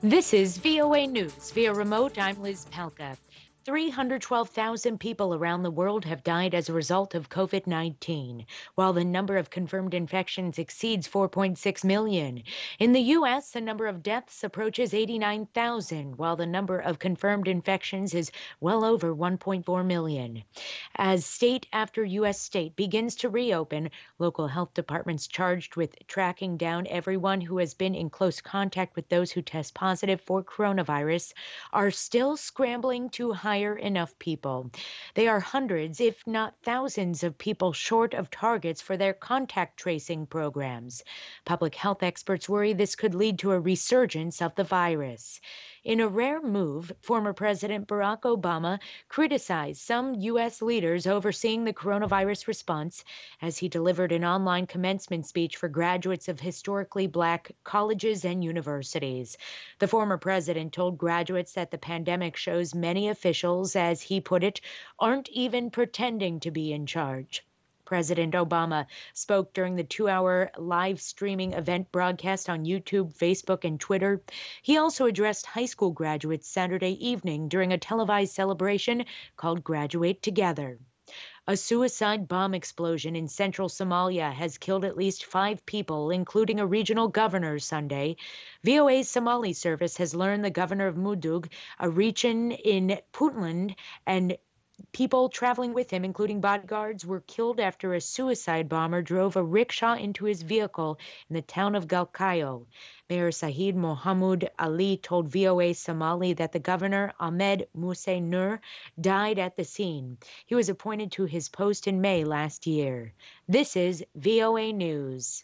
This is VOA News. Via remote, I'm Liz Palka. 312,000 people around the world have died as a result of COVID-19, while the number of confirmed infections exceeds 4.6 million. In the U.S., the number of deaths approaches 89,000, while the number of confirmed infections is well over 1.4 million. As state after U.S. state begins to reopen, local health departments charged with tracking down everyone who has been in close contact with those who test positive for coronavirus are still scrambling to hire enough people. They are hundreds, if not thousands, of people short of targets for their contact tracing programs. Public health experts worry this could lead to a resurgence of the virus. In a rare move, former President Barack Obama criticized some U.S. leaders overseeing the coronavirus response as he delivered an online commencement speech for graduates of historically Black colleges and universities. The former president told graduates that the pandemic shows many officials, as he put it, aren't even pretending to be in charge. President Obama spoke during the 2-hour live streaming event broadcast on YouTube, Facebook, and Twitter. He also addressed high school graduates Saturday evening during a televised celebration called Graduate Together. A suicide bomb explosion in central Somalia has killed at least 5 people, including a regional governor Sunday. VOA's Somali service has learned the governor of Mudug, a region in Puntland, and people traveling with him, including bodyguards, were killed after a suicide bomber drove a rickshaw into his vehicle in the town of Galkayo. Mayor Sahid Mohamud Ali told VOA Somali that the governor, Ahmed Muse Nur, died at the scene. He was appointed to his post in May last year. This is VOA News.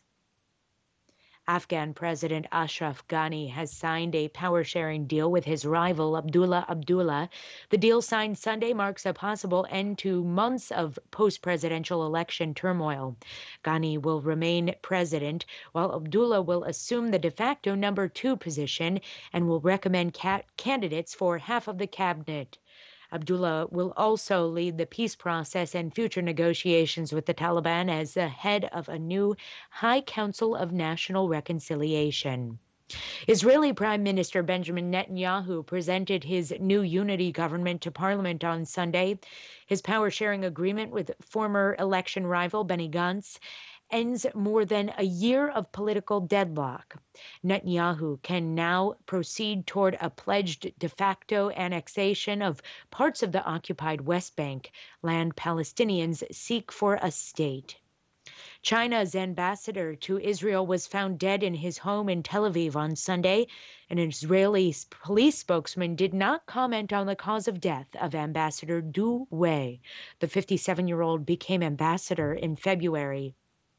Afghan President Ashraf Ghani has signed a power-sharing deal with his rival Abdullah Abdullah. The deal signed Sunday marks a possible end to months of post-presidential election turmoil. Ghani will remain president, while Abdullah will assume the de facto number 2 position and will recommend candidates for half of the cabinet. Abdullah will also lead the peace process and future negotiations with the Taliban as the head of a new High Council of National Reconciliation. Israeli Prime Minister Benjamin Netanyahu presented his new unity government to Parliament on Sunday. His power-sharing agreement with former election rival Benny Gantz ends more than a year of political deadlock. Netanyahu can now proceed toward a pledged de facto annexation of parts of the occupied West Bank, land Palestinians seek for a state. China's ambassador to Israel was found dead in his home in Tel Aviv on Sunday. An Israeli police spokesman did not comment on the cause of death of Ambassador Du Wei. The 57-year-old became ambassador in February.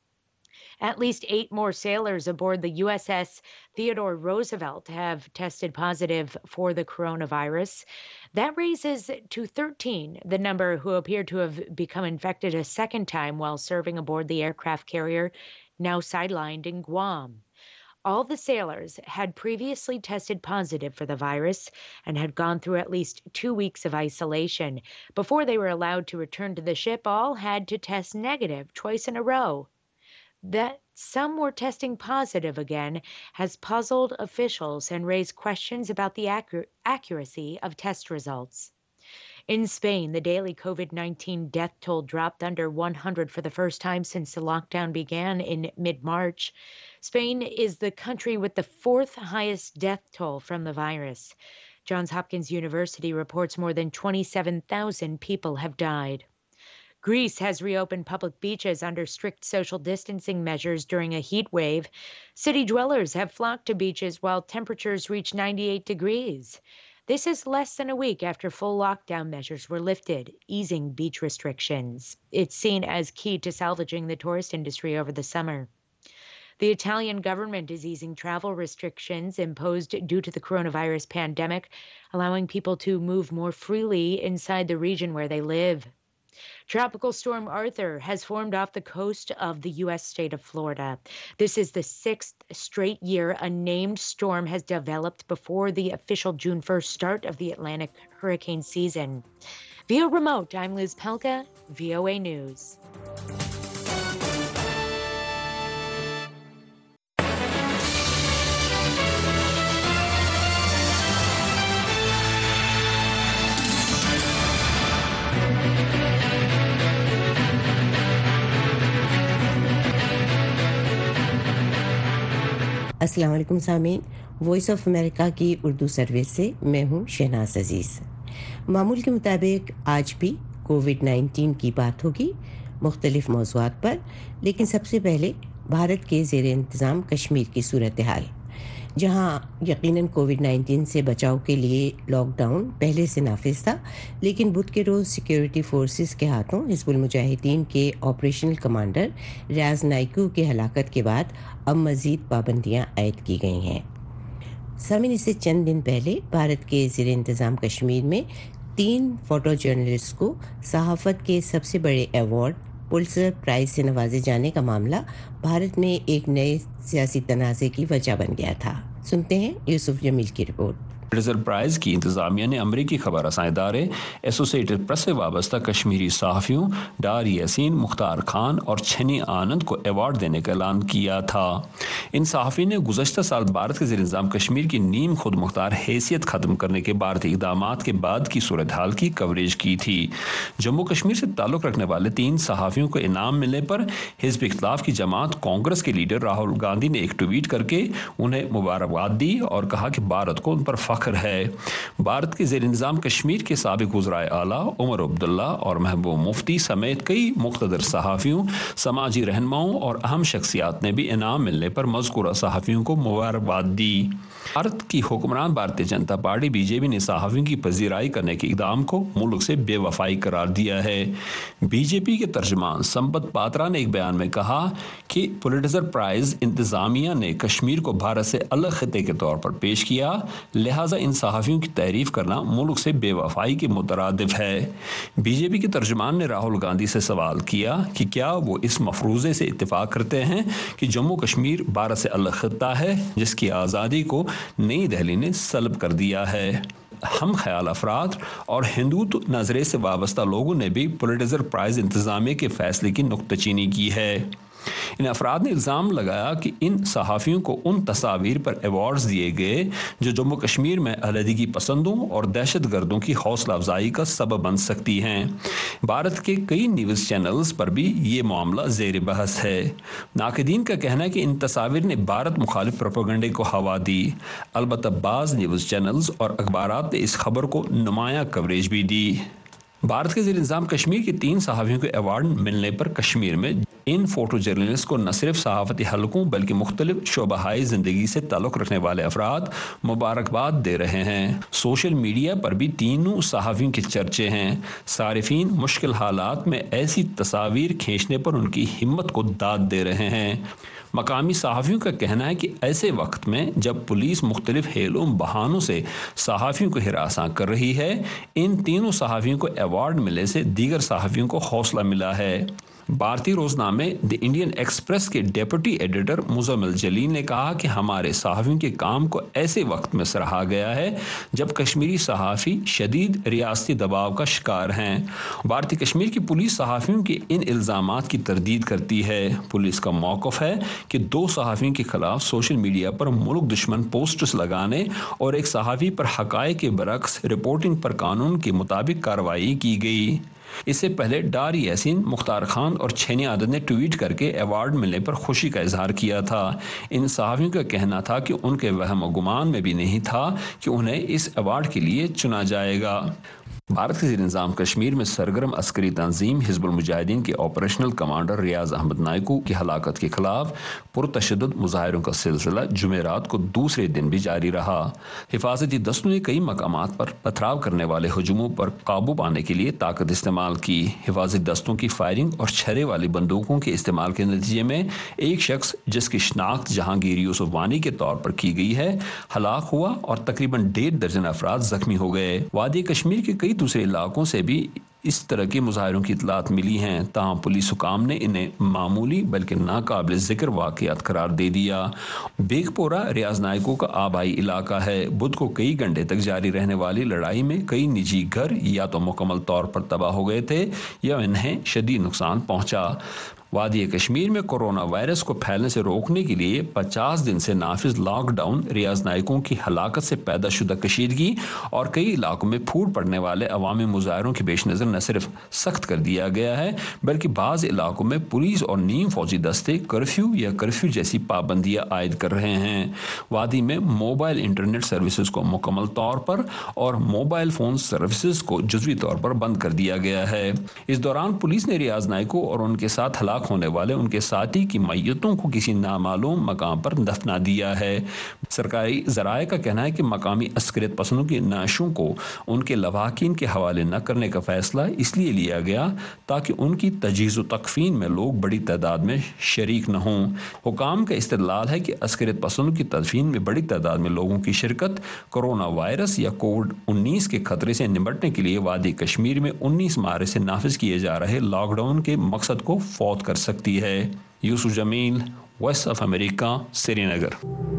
At least 8 more sailors aboard the USS Theodore Roosevelt have tested positive for the coronavirus. That raises to 13 the number who appear to have become infected a second time while serving aboard the aircraft carrier, now sidelined in Guam. All the sailors had previously tested positive for the virus and had gone through at least 2 weeks of isolation. Before they were allowed to return to the ship, all had to test negative twice in a row. That some were testing positive again has puzzled officials and raised questions about the accuracy of test results. In Spain, the daily COVID-19 death toll dropped under 100 for the first time since the lockdown began in mid-March. Spain is the country with the 4th highest death toll from the virus. Johns Hopkins University reports more than 27,000 people have died. Greece has reopened public beaches under strict social distancing measures during a heat wave. City dwellers have flocked to beaches while temperatures reach 98 degrees. This is less than a week after full lockdown measures were lifted, easing beach restrictions. It's seen as key to salvaging the tourist industry over the summer. The Italian government is easing travel restrictions imposed due to the coronavirus pandemic, allowing people to move more freely inside the region where they live. Tropical Storm Arthur has formed off the coast of the U.S. state of Florida. This is the 6th straight year a named storm has developed before the official June 1st start of the Atlantic hurricane season. Via remote, I'm Liz Pelka, VOA News. السلام علیکم سامعین، voice of امریکہ کی Urdu service سے میں ہوں شہناز عزیز۔ معمول کے مطابق آج بھی کووڈ-19 کی بات ہوگی مختلف موضوعات پر، لیکن سب سے پہلے بھارت کے زیر انتظام کشمیر کی صورتحال، جہاں یقیناً کووڈ-19 سے بچاؤ کے لیے لاک ڈاؤن پہلے سے نافذ تھا، لیکن بدھ کے روز سیکیورٹی فورسز کے ہاتھوں حزب المجاہدین کے آپریشنل کمانڈر ریاض نائکو کی ہلاکت کے بعد اب مزید پابندیاں عائد کی گئی ہیں۔ سامعین، اس سے چند دن پہلے بھارت کے زیر انتظام کشمیر میں 3 فوٹو جرنلسٹ کو صحافت کے سب سے بڑے ایوارڈ پلزر پرائز سے نوازے جانے کا معاملہ بھارت میں ایک نئے سیاسی تنازع کی وجہ بن گیا تھا۔ سنتے ہیں یوسف جمیل کی رپورٹ۔ پلزر پرائز کی انتظامیہ نے امریکی خبر رساں ادارے ایسوسیٹڈ پریس سے وابستہ کشمیری صحافیوں ڈار یاسین، مختار خان اور چھنی آنند کو ایوارڈ دینے کا اعلان کیا تھا۔ ان صحافیوں نے گزشتہ سال بھارت کے زیر انتظام کشمیر کی نیم خود مختار حیثیت ختم کرنے کے بھارتی اقدامات کے بعد کی صورتحال کی کوریج کی تھی۔ جموں کشمیر سے تعلق رکھنے والے 3 صحافیوں کو انعام ملنے پر حزب اختلاف کی جماعت کانگریس کے لیڈر راہل گاندھی نے ایک ٹویٹ کر کے انہیں مبارکباد دی اور کہا کہ بھارت کو ان پر فخر ہے۔ بھارت کے زیر انتظام کشمیر کے سابق وزرائے اعلیٰ عمر عبداللہ اور محبوب مفتی سمیت کئی مقتدر صحافیوں، سماجی رہنماؤں اور اہم شخصیات نے بھی انعام ملنے پر مذکورہ صحافیوں کو مبارکباد دی۔ بھارت کی حکمران بھارتیہ جنتا پارٹی BJP نے صحافیوں کی پذیرائی کرنے کے اقدام کو ملک سے بے وفائی قرار دیا ہے۔ BJP کے ترجمان سمبت پاترا نے ایک بیان میں کہا کہ پلٹزر پرائز انتظامیہ نے کشمیر کو بھارت سے الگ خطے کے طور پر پیش کیا، لہٰذا ان صحافیوں کی تعریف کرنا ملک سے بے وفائی کے مترادف ہے۔ BJP کے ترجمان نے راہل گاندھی سے سوال کیا کہ کیا وہ اس مفروضے سے اتفاق کرتے ہیں کہ جموں کشمیر بھارت سے الگ خطہ ہے جس کی آزادی کو نئی دہلی نے سلب کر دیا ہے۔ ہم خیال افراد اور ہندوتو نظریے سے وابستہ لوگوں نے بھی پلٹزر پرائز انتظامیہ کے فیصلے کی نکتہ چینی کی ہے۔ ان افراد نے الزام لگایا کہ ان صحافیوں کو ان تصاویر پر ایوارڈز دیے گئے جو جموں کشمیر میں علیحدگی پسندوں اور دہشت گردوں کی حوصلہ افزائی کا سبب بن سکتی ہیں۔ بھارت کے کئی نیوز چینلز پر بھی یہ معاملہ زیر بحث ہے۔ ناقدین کا کہنا ہے کہ ان تصاویر نے بھارت مخالف پروپیگنڈے کو ہوا دی۔ البتہ بعض نیوز چینلز اور اخبارات نے اس خبر کو نمایاں کوریج بھی دی۔ بھارت کے زیر انتظام کشمیر کے 3 صحافیوں کو ایوارڈ ملنے پر کشمیر میں ان فوٹو جرنلسٹ کو نہ صرف صحافتی حلقوں بلکہ مختلف شعبہ زندگی سے تعلق رکھنے والے افراد مبارکباد دے رہے ہیں۔ سوشل میڈیا پر بھی تینوں صحافیوں کے چرچے ہیں۔ صارفین مشکل حالات میں ایسی تصاویر کھینچنے پر ان کی ہمت کو داد دے رہے ہیں۔ مقامی صحافیوں کا کہنا ہے کہ ایسے وقت میں جب پولیس مختلف ہیلوں بہانوں سے صحافیوں کو ہراساں کر رہی ہے، ان تینوں صحافیوں کو ایوارڈ ملنے سے دیگر صحافیوں کو حوصلہ ملا ہے۔ بھارتی روزنامے دی انڈین ایکسپریس کے ڈیپٹی ایڈیٹر مزمل جلیل نے کہا کہ ہمارے صحافیوں کے کام کو ایسے وقت میں سراہا گیا ہے جب کشمیری صحافی شدید ریاستی دباؤ کا شکار ہیں۔ بھارتی کشمیر کی پولیس صحافیوں کے ان الزامات کی تردید کرتی ہے۔ پولیس کا موقف ہے کہ 2 صحافیوں کے خلاف سوشل میڈیا پر ملک دشمن پوسٹس لگانے اور ایک صحافی پر حقائق کے برعکس رپورٹنگ پر قانون کے مطابق کارروائی کی گئی۔ اس سے پہلے ڈار یاسین، مختار خان اور چھنی آنند نے ٹویٹ کر کے ایوارڈ ملنے پر خوشی کا اظہار کیا تھا۔ ان صحافیوں کا کہنا تھا کہ ان کے وہم و گمان میں بھی نہیں تھا کہ انہیں اس ایوارڈ کے لیے چنا جائے گا۔ بھارت کے زیر انتظام کشمیر میں سرگرم عسکری تنظیم حزب المجاہدین کے آپریشنل کمانڈر ریاض احمد نائکو کی ہلاکت کے خلاف پرتشدد مظاہروں کا سلسلہ جمعرات کو دوسرے دن بھی جاری رہا۔ حفاظتی دستوں نے کئی مقامات پر پتھراؤ کرنے والے ہجوموں پر قابو پانے کے لیے طاقت استعمال کی۔ حفاظتی دستوں کی فائرنگ اور چھرے والی بندوقوں کے استعمال کے نتیجے میں ایک شخص جس کی شناخت جہانگیر یوسف وانی کے طور پر کی گئی ہے ہلاک ہوا اور تقریباً 1.5 درجن افراد زخمی ہو گئے۔ وادی کشمیر کے کئی دوسرے علاقوں سے بھی اس طرح کے مظاہروں کی اطلاعات ملی ہیں، تاہم پولیس حکام نے انہیں معمولی بلکہ ناقابل ذکر واقعات قرار دے دیا۔ بیگ پورہ ریاض نائکو کا آبائی علاقہ ہے۔ بدھ کو کئی گھنٹے تک جاری رہنے والی لڑائی میں کئی نجی گھر یا تو مکمل طور پر تباہ ہو گئے تھے یا انہیں شدید نقصان پہنچا۔ وادی کشمیر میں کورونا وائرس کو پھیلنے سے روکنے کے لیے 50 دن سے نافذ لاک ڈاؤن ریاض نائکوں کی ہلاکت سے پیدا شدہ کشیدگی اور کئی علاقوں میں پھوٹ پڑنے والے عوامی مظاہروں کے پیش نظر نہ صرف سخت کر دیا گیا ہے بلکہ بعض علاقوں میں پولیس اور نیم فوجی دستے کرفیو یا کرفیو جیسی پابندیاں عائد کر رہے ہیں۔ وادی میں موبائل انٹرنیٹ سروسز کو مکمل طور پر اور موبائل فون سروسز کو جزوی طور پر بند کر دیا گیا ہے۔ اس دوران پولیس نے ریاض نائکو اور ان کے ساتھ ہلاک ہونے والے ان کے ساتھی کی میتوں کو کسی نامعلوم مقام پر دفنا دیا ہے۔ سرکاری ذرائع کا کہنا ہے کہ مقامی عسکریت پسندوں کی نعشوں کو ان کے لواحقین کے حوالے نہ کرنے کا فیصلہ اس لیے لیا گیا تاکہ ان کی تجہیز و تکفین میں لوگ بڑی تعداد میں شریک نہ ہوں۔ حکام کا استدلال ہے کہ عسکریت پسندوں کی تدفین میں بڑی تعداد میں لوگوں کی شرکت کورونا وائرس یا کووڈ-19 کے خطرے سے نمٹنے کے لیے وادی کشمیر میں 19 مارچ سے نافذ کیے جا رہے لاک ڈاؤن کے مقصد کو فوت کر سکتی ہے۔ Yousuf Jameel, voice of America, Srinagar.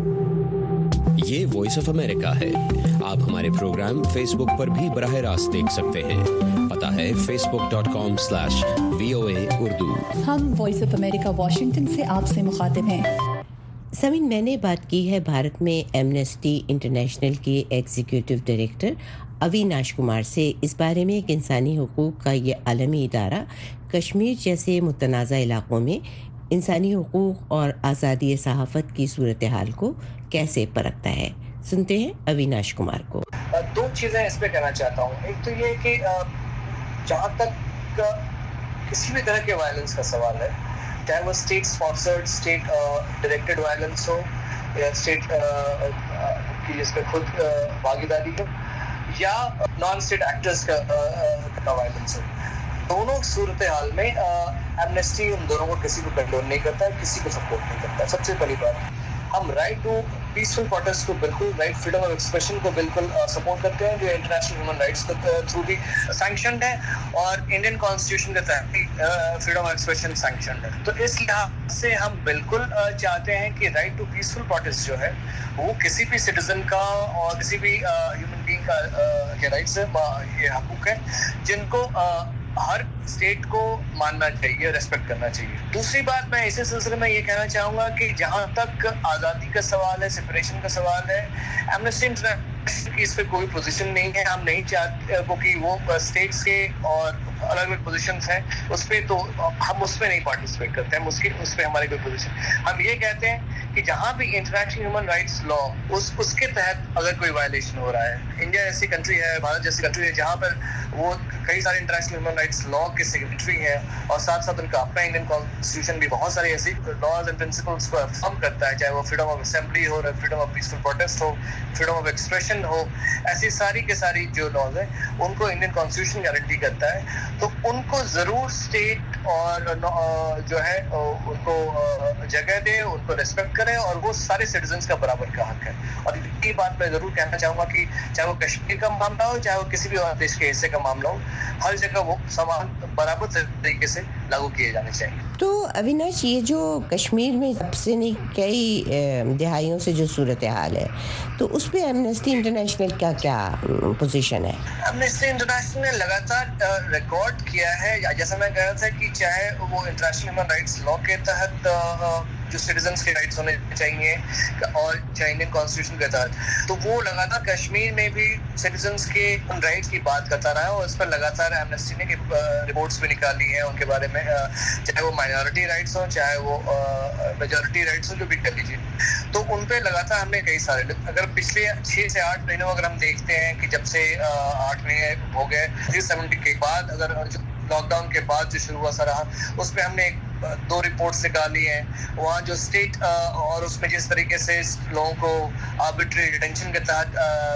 یہ وائس آف امریکہ ہے۔ آپ ہمارے پروگرام فیس بک پر بھی براہ راست دیکھ سکتے ہیں۔ پتہ ہے facebook.com/VOA اردو۔ ہم وائس آف امریکہ واشنگٹن سے آپ سے مخاطب ہیں۔ سمین، میں نے بات کی ہے بھارت میں ایمنسٹی انٹرنیشنل کے ایگزیکٹو ڈائریکٹر اویناش کمار سے اس بارے میں کہ انسانی حقوق کا یہ عالمی ادارہ کشمیر جیسے متنازع علاقوں میں انسانی حقوق اور آزادی صحافت کی صورتحال کو کیسے پرکھتا ہے۔ سنتے ہیں اویناش کمار کو۔ دو چیزیں اس پہ کہنا چاہتا ہوں۔ ایک تو یہ کہ جہاں تک کسی بھی طرح کے وائلنس کا سوال ہے، چاہے وہ state sponsored, state directed violence ہو یا اسٹیٹ کی جس پہ خود بھاگیداری ہو یا نان اسٹیٹ ایکٹرز کا وائلنس ہو، دونوں صورتحال میں ایمنسٹی ان دونوں کو کسی کو کنڈون نہیں کرتا ہے، کسی کو سپورٹ نہیں کرتا ہے۔ سب سے پہلی بات، ہم رائٹ ٹو پیسفل پروٹیسٹ کو بالکل، رائٹ فریڈم آف ایکسپریشن کو بالکل سپورٹ کرتے ہیں، جو انٹرنیشنل ہیومن رائٹس کے تھرو بھی سینکشنڈ ہے اور انڈین کانسٹیٹیوشن کے تحت بھی فریڈم آف ایکسپریشن سینکشنڈ ہے۔ تو اس لحاظ سے ہم بالکل چاہتے ہیں کہ رائٹ ٹو پیسفل پروٹیسٹ جو ہے وہ کسی بھی سٹیزن کا اور کسی بھی ہیومن بینگ کا یہ رائٹس ہے، یہ حقوق ہے جن کو ہر اسٹیٹ کو ماننا چاہیے، ریسپیکٹ کرنا چاہیے۔ دوسری بات میں اسی سلسلے میں یہ کہنا چاہوں گا کہ جہاں تک آزادی کا سوال ہے، سپریشن کا سوال ہے، ایمنسٹی انٹرنیشنل کی اس پہ کوئی پوزیشن نہیں ہے۔ ہم نہیں چاہتے کہ وہ اسٹیٹس کے اور الگ الگ پوزیشنز ہیں اس پہ، تو ہم اس پہ نہیں پارٹیسپیٹ کرتے ہیں، اس پہ ہماری کوئی پوزیشن۔ ہم یہ کہتے ہیں کہ جہاں بھی انٹرنیشنل ہیومن رائٹس لا اس کے تحت اگر کوئی وائلیشن ہو رہا ہے، انڈیا ایسی کنٹری ہے، بھارت جیسی کنٹری ہے جہاں پر وہ کئی سارے انٹرنیشنل ہیومن رائٹس لا کے سگنیٹری ہیں اور ساتھ ساتھ ان کا اپنا انڈین کانسٹیٹیوشن بھی بہت ساری ایسی لاز اینڈ پرنسپلس کو افرم کرتا ہے، چاہے وہ فریڈم آف اسمبلی ہو، فریڈم آف پیسفل پروٹیسٹ ہو، فریڈم آف ایکسپریشن ہو، ایسی ساری کے ساری جو لاز ہیں ان کو انڈین کانسٹیٹیوشن گارنٹی کرتا ہے۔ تو ان کو ضرور اسٹیٹ اور جو ہے ان کو جگہ دے، ان کو ریسپیکٹ کرے اور وہ سارے سٹیزنس کا برابر کا حق ہے۔ اور یہ بات میں ضرور کہنا چاہوں گا کہ چاہے وہ کشمیر کا معاملہ ہو، چاہے وہ کسی بھی اور دیش کے حصے کا معاملہ ہو، ہر جگہ وہ سامان برابر طریقے سے لاگو کیے جانے چاہیے۔ تو اویناش، یہ جو کشمیر میں اب سے نہیں کئی دہائیوں سے جو صورتحال ہے، تو اس پہ ایمنسٹی انٹرنیشنل کا کیا پوزیشن ہے؟ ایمنسٹی انٹرنیشنل نے لگاتار ریکارڈ کیا ہے، جیسا میں کہہ رہا تھا کہ چاہے وہ انٹرنیشنل ہیومن رائٹس لا کے تحت جو سٹیزنس کے رائٹس ہونے چاہیے اور چاہے انڈین کانسٹیٹیوشن کے تحت، تو وہ لگاتار کشمیر میں بھی سٹیزنس کے ان رائٹس کی بات کرتا رہا ہے اور اس پر لگاتار ایمنسٹی نے رپورٹس بھی نکالی ہیں ان کے بارے میں، چاہے وہ مائنورٹی رائٹس ہوں چاہے وہ میجورٹی رائٹس ہوں، جو بھی کر لیجیے۔ تو ان پہ لگاتار ہم نے کئی سارے، اگر پچھلے 6 سے 8 مہینوں اگر ہم دیکھتے ہیں کہ جب سے 8 مہینے ہو گئے 370 کے بعد، اگر لاک ڈاؤن کے بعد جو شروع ہوا سا رہا، اس پہ ہم نے 2 رپورٹس نکالی ہیں وہاں جو اسٹیٹ اور اس میں جس طریقے سے لوگوں کو آربیٹری ڈیٹینشن کے تحت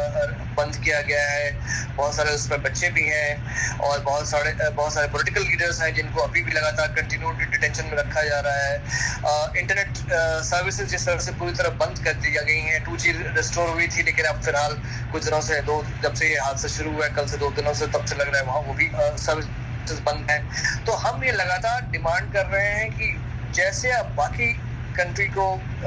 بند کیا گیا ہے، بہت سارے اس میں بچے بھی ہیں اور بہت سارے پولیٹیکل لیڈرز ہیں جن کو ابھی بھی لگاتار کنٹینیو ڈیٹینشن میں رکھا جا رہا ہے۔ انٹرنیٹ سروسز جس طرح سے پوری طرح بند کر دی گئی ہیں، 2G ریسٹور ہوئی تھی لیکن اب فی الحال کچھ دنوں سے جب سے یہ حادثہ شروع ہوا ہے، کل سے 2 دنوں سے، تب سے لگ رہا ہے وہاں وہ بھی سروس بند ہیں۔ تو ہم یہ لگاتار ڈیمانڈ کر رہے ہیں کہ جیسے آپ باقی کنٹری کو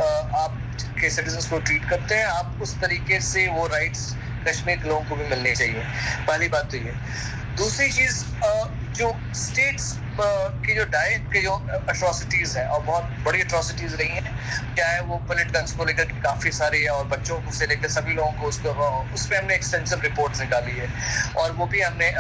آپ کے سٹیزنس کو ٹریٹ کرتے ہیں، آپ اس طریقے سے وہ رائٹس کشمیر کے لوگوں کو بھی ملنے چاہیے۔ پہلی بات تو یہ۔ دوسری چیز، جو اسٹیٹس की जो डाइट के जो अट्रॉसिटीज हैं और बहुत बड़ी अट्रॉसिटीज रही हैं, चाहे वो पॉलिटिकल्स को लेकर काफ़ी सारी और बच्चों को से लेकर सभी लोगों को उस पर हमने एक्सटेंसिव रिपोर्ट्स निकाली है और वो भी हमने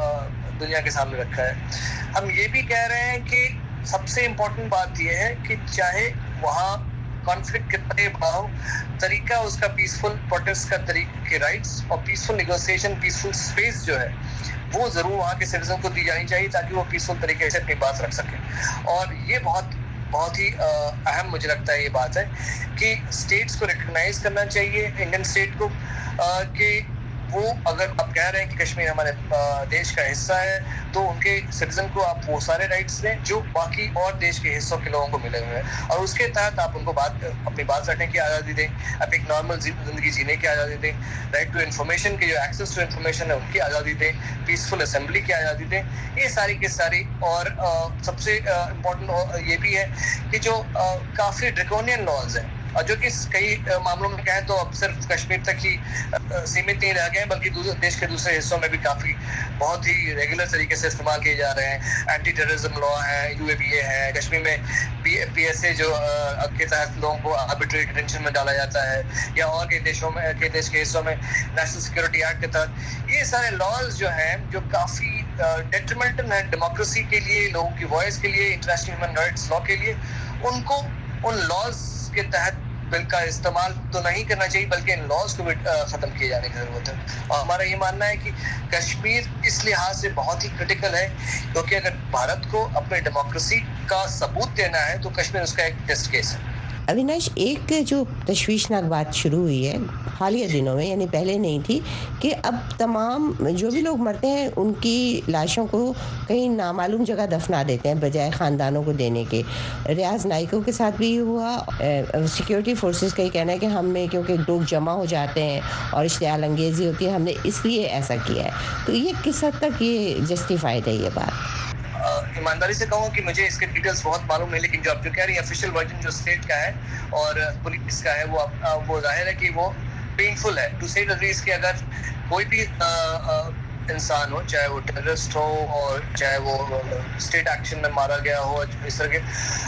दुनिया के सामने रखा है। हम ये भी कह रहे हैं कि सबसे इम्पोर्टेंट बात ये है कि चाहे वहाँ कॉन्फ्लिक्ट कितने बड़ा हो, तरीका उसका पीसफुल प्रोटेस्ट का तरीके के राइट्स और पीसफुल नेगोशिएशन, पीसफुल स्पेस जो है वो ज़रूर वहाँ के सिटीजन को दी जानी चाहिए ताकि वो पीसफुल तरीके से अपनी बात रख सकें। और ये बहुत ही अहम मुझे लगता है ये बात है कि स्टेट्स को रिकग्नाइज करना चाहिए, इंडियन स्टेट को, कि वो अगर आप कह रहे हैं कि कश्मीर हमारे देश का हिस्सा है तो उनके सिटीजन को आप वो सारे राइट्स दें जो बाकी और देश के हिस्सों के लोगों को मिले हुए हैं और उसके तहत आप उनको अपनी बात रखने की आज़ादी दें, आप एक नॉर्मल जिंदगी जीने की आज़ादी दें, राइट टू इन्फॉर्मेशन की जो एक्सेस टू इन्फॉर्मेशन है उनकी आज़ादी दें, पीसफुल असेंबली की आज़ादी दें, ये सारी की सारी। और सबसे इम्पोर्टेंट ये भी है कि जो काफ़ी ड्रैकोनियन लॉज हैं और जो कि कई मामलों में कहें तो अब सिर्फ कश्मीर तक ही सीमित नहीं रह गए बल्कि देश के दूसरे हिस्सों में भी काफ़ी बहुत ही रेगुलर तरीके से इस्तेमाल किए जा रहे हैं। एंटी टेररिज्म लॉ है, UAPA है, कश्मीर में PSA जो के तहत लोगों को आर्बिट्रेरी डिटेंशन में डाला जाता है, या और कई देशों में देश के हिस्सों में नेशनल सिक्योरिटी एक्ट के तहत ये सारे लॉज जो हैं जो काफ़ी डेट्रीमेंटल हैं डेमोक्रेसी के लिए, लोगों की वॉइस के लिए, इंटरनेशनल ह्यूमन राइट्स लॉ के लिए, उनको उन लॉज के तहत बिल का इस्तेमाल तो नहीं करना चाहिए बल्कि इन लॉज को भी ख़त्म किए जाने की ज़रूरत है। और हमारा ये मानना है कि कश्मीर इस लिहाज से बहुत ही क्रिटिकल है क्योंकि अगर भारत को अपने डेमोक्रेसी का सबूत देना है तो कश्मीर उसका एक टेस्ट केस है। अविनाश, एक जो तशवीशनाक बात शुरू हुई है हालिया दिनों में, यानी पहले नहीं थी, कि अब तमाम जो भी लोग मरते हैं उनकी लाशों को कहीं नामालूम जगह दफना देते हैं बजाय ख़ानदानों को देने के। रियाज नाइको के साथ भी हुआ। सिक्योरिटी फोर्सेस का ये कहना है कि हम में क्योंकि लोग जमा हो जाते हैं और इश्तियाल अंगेज़ी होती है, हमने इसलिए ऐसा किया है। तो ये किस हद तक ये जस्टिफाइड है ये बात? ईमानदारी से कहूँ कि मुझे इसके डिटेल्स बहुत मालूम है, लेकिन जो आप जो कह रही है ऑफिशियल वर्जन जो स्टेट का है और पुलिस का है वो जाहिर है कि वो पेनफुल है टू से द लीस्ट कि अगर कोई भी इंसान हो, चाहे वो टेररिस्ट हो और चाहे वो स्टेट एक्शन में मारा गया हो, इस तरह के,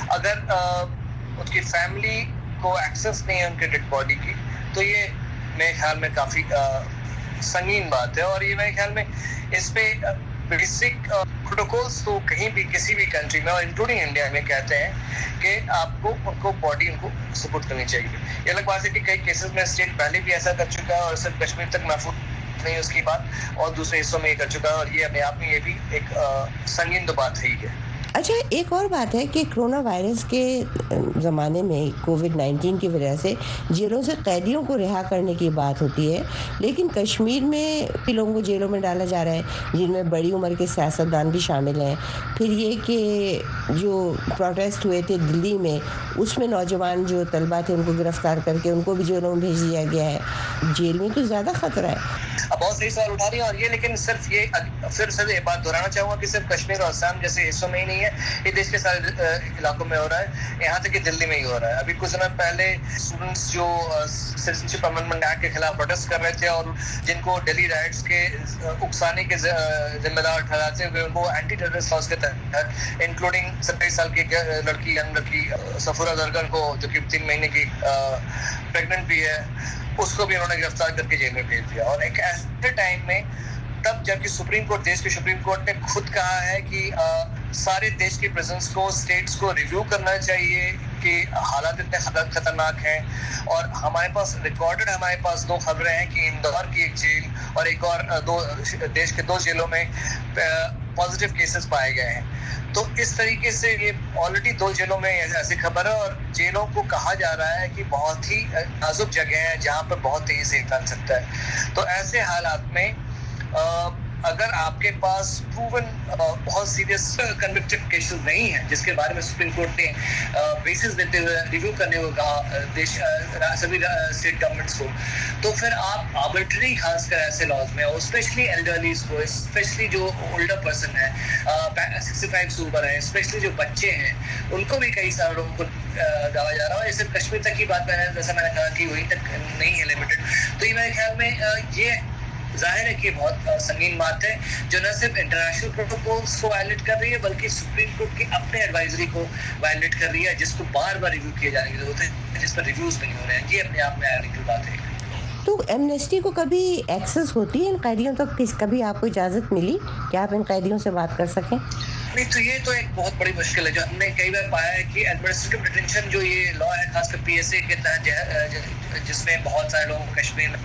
अगर उसकी फैमिली को एक्सेस नहीं है उनके डेड बॉडी की, तो ये मेरे ख्याल में काफ़ी संगीन बात है। और ये मेरे ख्याल में इस पे बेसिक प्रोटोकॉल्स तो कहीं भी किसी भी कंट्री में और इंक्लूडिंग इंडिया में कहते हैं कि आपको उनको बॉडी उनको सपोर्ट करनी चाहिए। ये अलग बात है कि कई केसेस में स्टेट पहले भी ऐसा कर चुका है और सिर्फ कश्मीर तक महफूज नहीं उसकी बात, और दूसरे हिस्सों में ये कर चुका है, और ये अपने आप में ये भी एक संगीन तो बात है ही है। अच्छा, एक और बात है कि कोरोना वायरस के ज़माने में कोविड-19 की वजह से जेलों से कैदियों को रिहा करने की बात होती है, लेकिन कश्मीर में भी लोगों को जेलों में डाला जा रहा है जिनमें बड़ी उम्र के सियासतदान भी शामिल हैं। फिर ये कि जो प्रोटेस्ट हुए थे दिल्ली में, उसमें नौजवान जो तलबा थे उनको गिरफ्तार करके उनको भी जेलों में भेज दिया गया है। जेल में तो ज़्यादा खतरा है। अब बहुत सही सवाल उठा रही है, और ये लेकिन सिर्फ ये फिर से ये बात दोहराना चाहूँगा कि सिर्फ कश्मीर और असम जैसे हिस्सों में ही नहीं है, ये देश के सारे इलाकों में हो रहा है, यहाँ तक कि दिल्ली में ही हो रहा है। अभी कुछ दिन पहले स्टूडेंट्स जो सिटीजनशिप अमेंडमेंट एक्ट के खिलाफ प्रोटेस्ट कर रहे थे और जिनको दिल्ली राइट्स के उकसाने के जिम्मेदार ठहराते हुए उनको एंटी टेररिस्ट लॉज के तहत इंक्लूडिंग 27 साल की यंग लड़की सफूरा दरगन को, जो कि 3 महीने की प्रेग्नेंट भी है, उसको भी उन्होंने गिरफ्तार करके जेल में भेज दिया। और एक ऐसे टाइम में तब जबकि सुप्रीम कोर्ट, देश के सुप्रीम कोर्ट ने खुद कहा है कि सारे देश की प्रेजेंस को, स्टेट्स को रिव्यू करना चाहिए कि हालात इतने खतरनाक हैं। और हमारे पास रिकॉर्डेड, हमारे पास 2 खबरें हैं कि इंदौर की एक जेल और एक और देश के 2 जेलों में पॉजिटिव केसेस पाए गए हैं। तो इस तरीके से ये ऑलरेडी 2 जेलों में ऐसी खबर है, और जेलों को कहा जा रहा है कि बहुत ही नाजुक जगह है जहाँ पर बहुत तेजी से फैल सकता है। तो ऐसे हालात में अगर आपके पास प्रूवन बहुत सीरियस कन्विक्टेड केसेस नहीं है जिसके बारे में सुप्रीम कोर्ट ने बेसिस देते हुए रिव्यू करने को कहा सभी स्टेट गवर्नमेंट्स को, तो फिर आप आर्बिट्ररी खासकर ऐसे लॉज में, और स्पेशली एल्डरलीज को, स्पेशली जो ओल्डर पर्सन है 65 से ऊपर है, स्पेशली जो बच्चे हैं, उनको भी कई सारे लोगों को डाला जा रहा है। ये सिर्फ कश्मीर तक की बात है, जैसा मैंने कहा कि वहीं तक नहीं है लिमिटेड। तो ये मेरे ख्याल में ये ظاہر ہے کہ بہت سنگین بات ہے جو نہ صرف انٹرنیشنل پروٹوکولز کو وائلیٹ کر رہی ہے بلکہ سپریم کورٹ کی اپنے ایڈوائزری کو وائلیٹ کر رہی ہے جس کو بار بار ریویو کیے جانے کی ضرورت ہے جس پر ریویوز بھی نہیں ہو رہے ہیں. یہ اپنے آپ میں ایریکل بات ہے. تو ایمنیسٹی کو کبھی ایکسس ہوتی ہے ان قیدیوں تک؟ کبھی آپ کو اجازت ملی کہ آپ ان قیدیوں سے بات کر سکیں؟ نہیں تو یہ تو ایک بہت بڑی مشکل ہے جو ہم نے کئی بار پایا ہے کہ ایڈمنسٹریٹو ڈیٹینشن جو یہ لا ہے خاص کر پی ایس اے کے تحت جس میں بہت سارے لوگوں کو کشمیر میں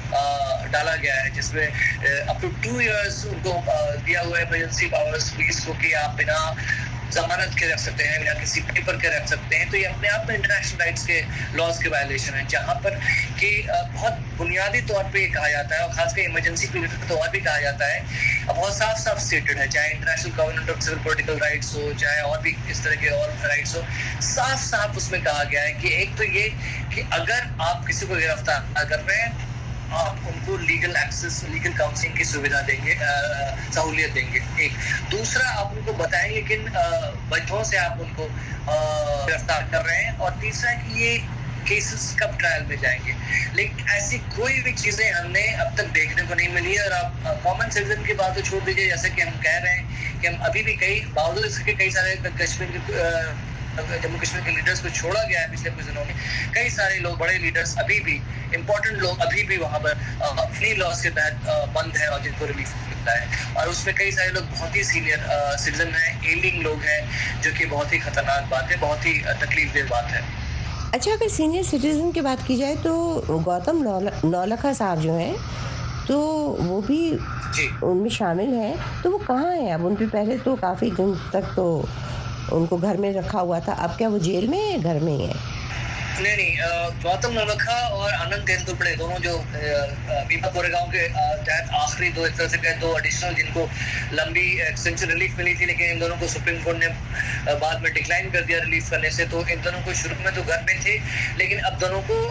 ڈالا گیا ہے جس میں اپ ٹو 2 ایئرس ان کو دیا ہوا ہے ایمرجنسی پاورز پولیس کو کہ آپ بنا ضمانت کے رکھ سکتے ہیں بنا کسی پیپر کے رکھ سکتے ہیں. تو یہ اپنے آپ میں انٹرنیشنل رائٹس کے لاز کے وائلیشن ہیں جہاں پر کہ بہت بنیادی طور پہ یہ کہا جاتا ہے اور خاص کر ایمرجنسی پیریڈ کے طور بھی کہا جاتا ہے بہت صاف صاف اسٹیٹڈ ہے چاہے international covenant of civil political rights ہو چاہے اور بھی اس طرح کے اور رائٹس ہو صاف صاف اس میں کہا گیا ہے کہ ایک تو یہ کہ اگر آپ کسی کو گرفتار کر رہے ہیں آپ ان کو لیگل ایکسس لیگل کاؤنسلنگ کی سویدھا دیں گے سہولیت دیں گے. ایک دوسرا آپ ان کو بتائیں گے کن وجہوں سے آپ ان کو گرفتار کر رہے ہیں اور تیسرا کہ یہ کیسز کب ٹرائل میں جائیں گے. لیکن ایسی کوئی بھی چیزیں ہم نے اب تک دیکھنے کو نہیں ملی ہے. اور آپ کامن سٹیزن کی بات تو چھوڑ دیجیے جیسے کہ ہم کہہ رہے ہیں کہ ہم ابھی بھی باوجود اس کے کئی سارے کشمیر کے جموں کشمیر کے لیڈرز کو چھوڑا گیا ہے پچھلے کچھ دنوں میں کئی سارے لوگ بڑے لیڈرز ابھی بھی امپورٹنٹ لوگ ابھی بھی وہاں پر اپنی لاس کے تحت بند ہیں اور جن کو ریلیف ملتا ہے. اور اس میں کئی سارے لوگ بہت ہی سینئر سٹیزن ہیں ایلنگ لوگ ہیں جو کہ بہت ہی خطرناک بات ہے بہت ہی تکلیف دہ بات ہے. اچھا اگر سینئر سٹیزن کی بات کی جائے تو گوتم نولکھا صاحب جو ہیں تو وہ بھی ان میں شامل ہیں تو وہ کہاں ہیں اب؟ ان پہ پہلے تو کافی دن تک تو ان کو گھر میں رکھا ہوا تھا اب کیا وہ جیل میں ہے گھر میں ہی ہے؟ نہیں گوتم نولکھا اور آنند تیندولکر دونوں جو بیما کوریگاؤں کے تحت آخری دو ایک طرح سے کہیں دو ایڈیشنل جن کو لمبی ایکسٹینشن ریلیف ملی تھی لیکن ان دونوں کو سپریم کورٹ نے بعد میں ڈکلائن کر دیا ریلیف کرنے سے. تو ان دونوں کو شروع میں تو گھر میں تھے لیکن اب دونوں کو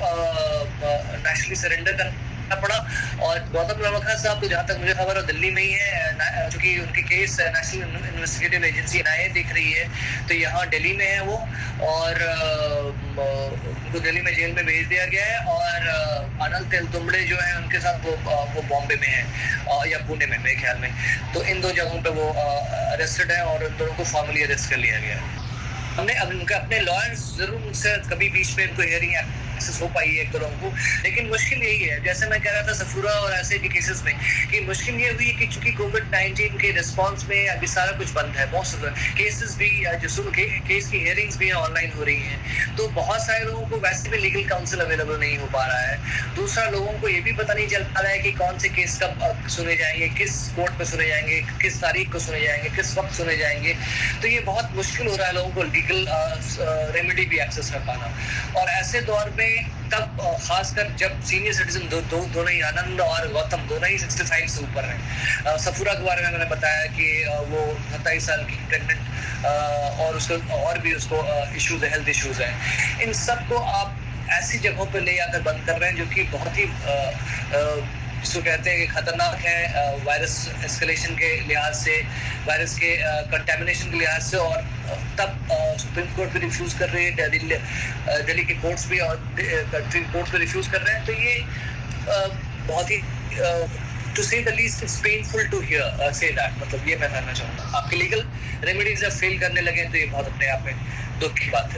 نیشنلی سرنڈر کرنا پڑا. اور گوتم نولکھا صاحب کو جہاں تک مجھے خبر ہے دلی میں ہی ہے چونکہ ان کے case National Investigative Agency NIA دیکھ رہی ہے تو یہاں دلی میں ہے وہ اور ان کو دلی میں جیل میں بھیج دیا گیا ہے. اور آنند تیندولکر جو ہیں ان کے ساتھ وہ بامبے میں ہیں یا پونے میں میرے خیال میں. تو ان دو جگہوں پہ وہ اریسٹڈ ہیں اور ان دونوں کو فارملی اریسٹ کر لیا گیا ہے. ہم نے اب ان کے اپنے لائرز ضرور ان سے کبھی بیچ میں ان کو ہیئرنگ ایکسس ہو پائی ہے ایک طرح کو لیکن مشکل یہی ہے جیسے میں کہہ رہا تھا سفورہ اور ایسے کے کیسز میں کہ مشکل یہ ہوئی کہ چونکہ کووڈ-19 کے رسپانس میں ابھی سارا کچھ بند ہے موسٹ کیسز بھی جو کیس کی ہیئرنگز بھی آن لائن ہو رہی ہیں تو بہت سارے لوگوں کو ویسے بھی لیگل کاؤنسل اویلیبل نہیں ہو پا رہا ہے. دوسرا لوگوں کو یہ بھی پتہ نہیں چل پا رہا ہے کہ کون سے کیس کب سنے جائیں گے کس کورٹ پہ سنے جائیں گے کس تاریخ کو سنے جائیں گے کس وقت سنے جائیں گے. تو یہ بہت مشکل ہو رہا ہے لوگوں کو لیگل ریمیڈی بھی ایکسس کر پانا. اور ایسے دور میں تب خاص کر جب سینئر سٹیزن دونوں ہی آنند اور گوتم دونوں ہی 65 سے اوپر ہیں. سفورہ کے بارے میں نے بتایا کہ وہ 27 سال کی پریگننٹ اور اس کو اور بھی اس کو ایشوز ہیلتھ ایشوز ہیں. ان سب کو آپ ایسی جگہوں پہ لے آ کر بند کر رہے ہیں جو کہ بہت ہی جس کو کہتے ہیں کہ خطرناک ہے وائرس اسکلیشن کے لحاظ سے وائرس کے کنٹامنیشن کے لحاظ سے. اور تب سپریم کورٹ بھی ریفیوز کر رہی ہے دہلی کے کورٹس بھی اور کنٹری کورٹس بھی ریفیوز کر رہے ہیں. تو یہ بہت ہی to say the least it's painful to hear say that مطلب یہ میں کہنا چاہوں گا آپ کے لیگل ریمیڈیز جب فیل کرنے لگے تو یہ بہت اپنے آپ میں دکھ کی بات ہے.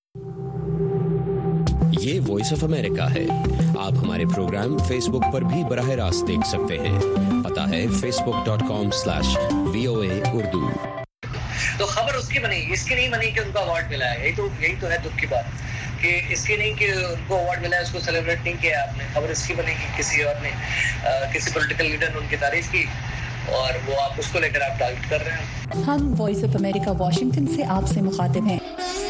یہ وائس آف امریکہ ہے. آپ ہمارے پروگرام فیس بک پر بھی براہ راست دیکھ سکتے ہیں. پتہ ہے facebook.com/VOA Urdu. تو خبر اس کی بنی اس کی نہیں بنی کہ ان کو اوارڈ ملا ہے. یہی تو ہے دکھ کی بات کہ اس کی نہیں کہ ان کو اوارڈ ملا ہے اس کو سیلیبریٹ نہیں کیا آپ نے. خبر اس کی بنی کہ کسی اور نے کسی پولیٹیکل لیڈر نے ان کی تعریف کی اور وہ آپ اس کو لے کر آپ ٹارگٹ کر رہے ہیں. ہم وائس آف امریکہ واشنگٹن سے آپ سے مخاطب ہیں.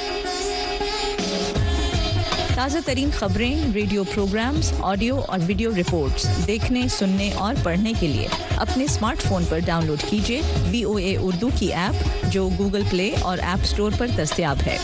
تازہ ترین خبریں، ریڈیو پروگرامز، آڈیو اور ویڈیو رپورٹس دیکھنے، سننے اور پڑھنے کے لیے اپنے اسمارٹ فون پر ڈاؤن لوڈ کیجیے VOA اردو کی ایپ جو گوگل پلے اور ایپ اسٹور پر دستیاب ہے.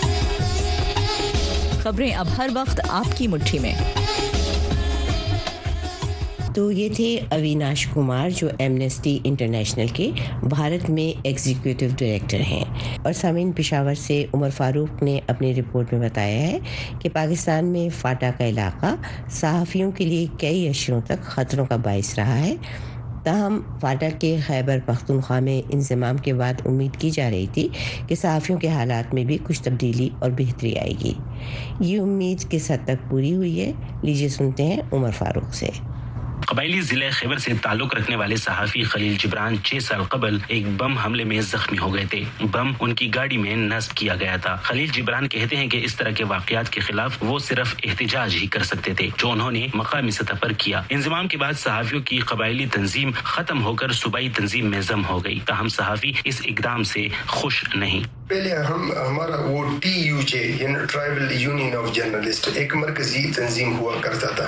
خبریں اب ہر وقت آپ کی مٹھی میں. تو یہ تھے اویناش کمار جو ایمنسٹی انٹرنیشنل کے بھارت میں ایگزیکٹو ڈائریکٹر ہیں. اور سامعین، پشاور سے عمر فاروق نے اپنی رپورٹ میں بتایا ہے کہ پاکستان میں فاٹا کا علاقہ صحافیوں کے لیے کئی اشروں تک خطروں کا باعث رہا ہے. تاہم فاٹا کے خیبر پختونخوا میں انضمام کے بعد امید کی جا رہی تھی کہ صحافیوں کے حالات میں بھی کچھ تبدیلی اور بہتری آئے گی. یہ امید کس حد تک پوری ہوئی ہے، لیجیے سنتے ہیں عمر فاروق سے. قبائلی ضلع خیبر سے تعلق رکھنے والے صحافی خلیل جبران 6 سال قبل ایک بم حملے میں زخمی ہو گئے تھے. بم ان کی گاڑی میں نصب کیا گیا تھا. خلیل جبران کہتے ہیں کہ اس طرح کے واقعات کے خلاف وہ صرف احتجاج ہی کر سکتے تھے جو انہوں نے مقامی سطح پر کیا. انضمام کے بعد صحافیوں کی قبائلی تنظیم ختم ہو کر صوبائی تنظیم میں ضم ہو گئی. تاہم صحافی اس اقدام سے خوش نہیں. پہلے ہمارا وہ TUJ یعنی ٹرائبل یونین آف جرنلسٹ ایک مرکزی تنظیم ہوا کرتا تھا.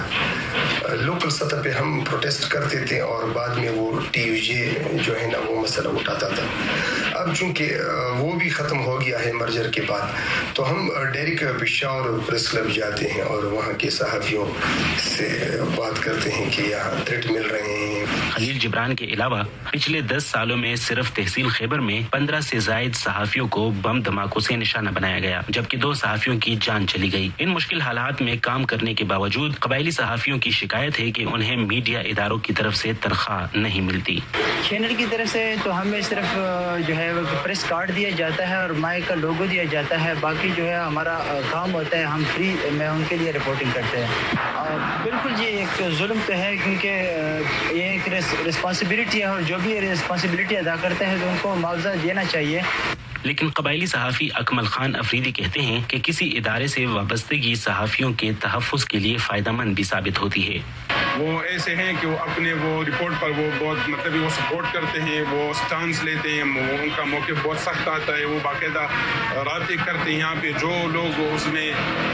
لوکل سطح پہ ہم پروٹیسٹ کرتے تھے اور بعد میں وہ TUJ جو ہے نا وہ مسئلہ اٹھاتا تھا. اب چونکہ وہ بھی ختم ہو گیا ہے مرجر کے بعد، تو ہم ڈائریکٹ پشاور پریس کلب جاتے ہیں اور وہاں کے صحافیوں سے بات کرتے ہیں کہ یہاں تھریٹ مل رہے ہیں. خلیل جبران کے علاوہ پچھلے 10 سالوں میں صرف تحصیل خیبر میں 15 سے زائد صحافیوں کو بم دھماکوں سے نشانہ بنایا گیا، جبکہ 2 صحافیوں کی جان چلی گئی. ان مشکل حالات میں کام کرنے کے باوجود قبائلی صحافیوں کی شکایت ہے کہ انہیں میڈیا اداروں کی طرف سے تنخواہ نہیں ملتی. چینل کی طرف سے تو ہمیں صرف جو ہے پریس کارڈ دیا جاتا ہے اور مائک کا لوگو دیا جاتا ہے. باقی جو ہے ہمارا کام ہوتا ہے ہم فری میں ان کے لیے رپورٹنگ کرتے ہیں. بالکل یہ ایک ظلم تو ہے کیونکہ یہ ایک رسپانسبلٹی ہے اور جو بھی رسپانسبلٹی ادا کرتے ہیں تو ان کو معاوضہ دینا چاہیے. لیکن قبائلی صحافی اکمل خان افریدی کہتے ہیں کہ کسی ادارے سے وابستگی صحافیوں کے تحفظ کے لیے فائدہ مند بھی ثابت ہوتی ہے. وہ ایسے ہیں کہ وہ اپنے وہ رپورٹ پر وہ بہت وہ سپورٹ کرتے ہیں، وہ سٹانس لیتے ہیں، ان کا موقف بہت سخت آتا ہے. وہ باقاعدہ رابطے کرتے ہیں. یہاں پہ جو لوگ اس میں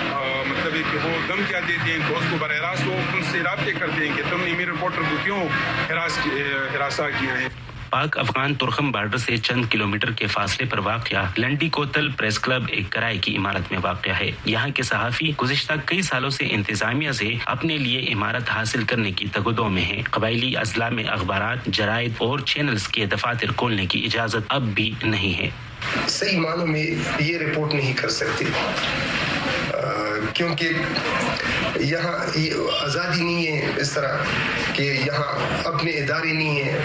کہ وہ دھمکیاں دیتے ہیں تو اس کو براہ راست وہ ان سے رابطے کرتے ہیں کہ تم نے میرے رپورٹر کو کیوں ہراساں کیا ہے. پاک افغان ترخم بارڈر سے چند کلومیٹر کے فاصلے پر واقع لنڈی کوتل پریس کلب ایک کرائے کی عمارت میں واقع ہے. یہاں کے صحافی گزشتہ کئی سالوں سے انتظامیہ سے اپنے لیے عمارت حاصل کرنے کی تگدو میں ہیں. قبائلی اضلاع میں اخبارات، جرائد اور چینلز کے دفاتر کھولنے کی اجازت اب بھی نہیں ہے. صحیح معنوں میں یہ رپورٹ نہیں کر سکتے کیونکہ یہاں آزادی نہیں ہے اس طرح کہ یہاں اپنے ادارے نہیں ہیں.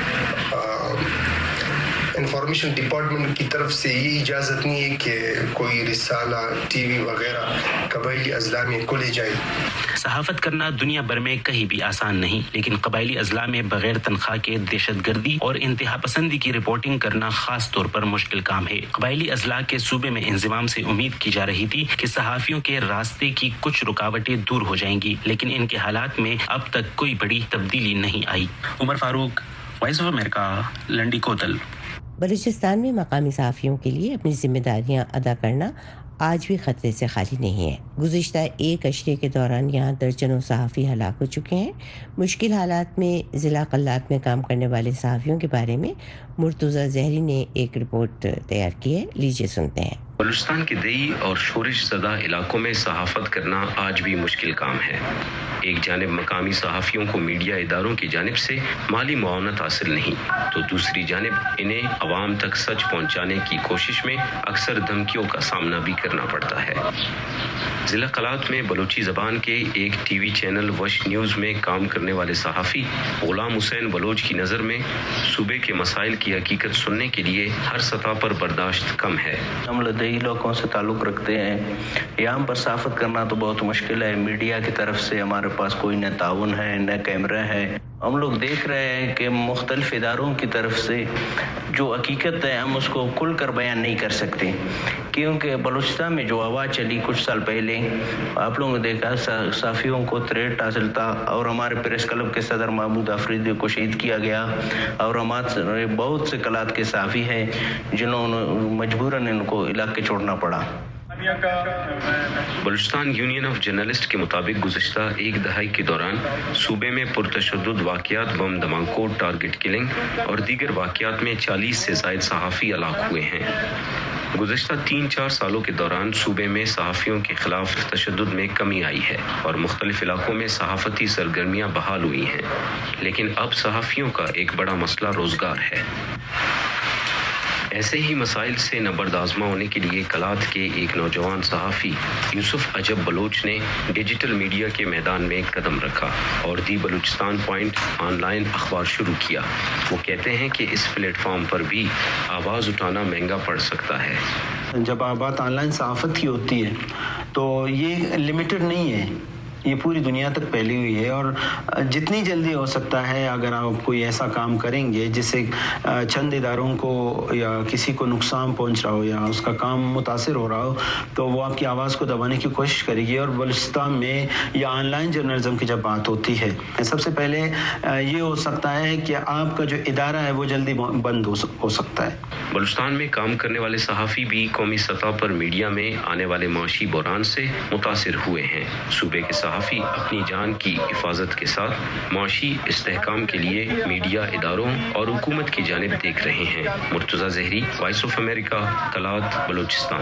انفارمیشن ڈپارٹمنٹ کی طرف سے یہ اجازت نہیں ہے کہ کوئی رسالہ، TV وغیرہ قبائلی اضلاع میں کھولے جائے. صحافت کرنا دنیا بھر میں کہیں بھی آسان نہیں، لیکن قبائلی اضلاع میں بغیر تنخواہ کے دہشت گردی اور انتہا پسندی کی رپورٹنگ کرنا خاص طور پر مشکل کام ہے. قبائلی اضلاع کے صوبے میں انضمام سے امید کی جا رہی تھی کہ صحافیوں کے راستے کی کچھ رکاوٹیں دور ہو جائیں گی، لیکن ان کے حالات میں اب تک کوئی بڑی تبدیلی نہیں آئی. Umar Farooq, voice of America, Landi Kotal. Balochistan میں مقامی صحافیوں کے لیے اپنی ذمہ داریاں ادا کرنا آج بھی خطرے سے خالی نہیں ہے. گزشتہ ایک اشرے کے دوران یہاں درجنوں صحافی ہلاک ہو چکے ہیں. مشکل حالات میں ضلع قلات میں کام کرنے والے صحافیوں کے بارے میں مرتضی زہری نے ایک رپورٹ تیار کی ہے، لیجیے سنتے ہیں. بلوچستان کے دیہی اور شورش زدہ علاقوں میں صحافت کرنا آج بھی مشکل کام ہے. ایک جانب مقامی صحافیوں کو میڈیا اداروں کی جانب سے مالی معاونت حاصل نہیں، تو دوسری جانب انہیں عوام تک سچ پہنچانے کی کوشش میں اکثر دھمکیوں کا سامنا بھی کرنا پڑتا ہے. ضلع قلات میں بلوچی زبان کے ایک TV چینل وش نیوز میں کام کرنے والے صحافی غلام حسین بلوچ کی نظر میں صوبے کے مسائل کی حقیقت سننے کے لیے ہر سطح پر برداشت کم ہے. ہم لدئی لوگوں سے تعلق رکھتے ہیں، یہاں پر صحافت کرنا تو بہت مشکل ہے. میڈیا کی طرف سے ہمارے پاس کوئی نہ تعاون ہے نہ کیمرہ ہے. ہم لوگ دیکھ رہے ہیں کہ مختلف اداروں کی طرف سے جو حقیقت ہے ہم اس کو کھل کر بیان نہیں کر سکتے، کیونکہ بلوچستان میں جو آواز چلی کچھ سال پہلے آپ لوگوں نے دیکھا صحافیوں کو تھریٹ حاصل تھا اور ہمارے پریس کلب کے صدر محمود افریدی کو شہید کیا گیا، اور ہمارے بہت سے قلات کے صحافی ہیں جنہوں نے مجبوراً ان کو علاقے چھوڑنا پڑا. بلوچستان یونین آف جرنلسٹ کے مطابق گزشتہ ایک دہائی کے دوران صوبے میں پرتشدد واقعات، بم دھماکوں، ٹارگٹ کلنگ اور دیگر واقعات میں 40 سے زائد صحافی ہلاک ہوئے ہیں. गुज़श्ता 3-4 सालों के दौरान सूबे में सहाफ़ियों के खिलाफ तशद्दुद में कमी आई है और मुख्तलिफ इलाकों में सहाफ़ती सरगर्मियाँ बहाल हुई हैं, लेकिन अब सहाफ़ियों का एक बड़ा मसला रोज़गार है। ऐसे ही मसाइल से नबर्द आज़मा होने के लिए कलात के एक नौजवान सहाफ़ी यूसुफ अजब बलोच ने डिजिटल मीडिया के मैदान में कदम रखा और दी बलूचिस्तान पॉइंट ऑनलाइन अखबार शुरू किया। वो कहते हैं कि इस प्लेटफॉर्म पर भी आवाज़ उठाना महंगा पड़ सकता है। जब बात ऑनलाइन सहाफ़त की होती है तो ये लिमिटेड नहीं है, ये पूरी दुनिया तक फैली हुई है और जितनी जल्दी हो सकता है अगर आप कोई ऐसा काम करेंगे जिससे चंद इदारों को या किसी को नुकसान पहुंच रहा हो या उसका काम मुतासिर हो रहा हो तो वो आपकी आवाज़ को दबाने की कोशिश करेगी। और बलूचिस्तान में या ऑनलाइन जर्नलिज्म की जब बात होती है सबसे पहले ये हो सकता है कि आपका जो इदारा है वो जल्दी बंद हो सकता है। बलूचिस्तान में काम करने वाले सहाफ़ी भी कौमी सतह पर मीडिया में आने वाले माशी बहरान से मुतासिर हुए हैं। सूबे के सहाफ़ी अपनी जान की हिफाजत के साथ माशी इस्तेहकाम के लिए मीडिया इदारों और हुकूमत की जानिब देख रहे हैं। Murtaza Zehri, voice of America, Kalat, Balochistan.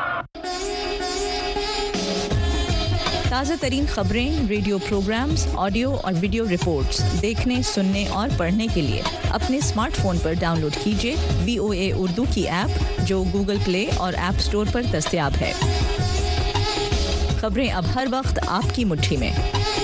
ताज़ा तरीन खबरें, रेडियो प्रोग्राम्स, ऑडियो और वीडियो रिपोर्ट्स देखने, सुनने और पढ़ने के लिए अपने स्मार्टफोन पर डाउनलोड कीजिए VOA उर्दू की ऐप जो गूगल प्ले और ऐप स्टोर पर दस्तयाब है। खबरें अब हर वक्त आपकी मुट्ठी में।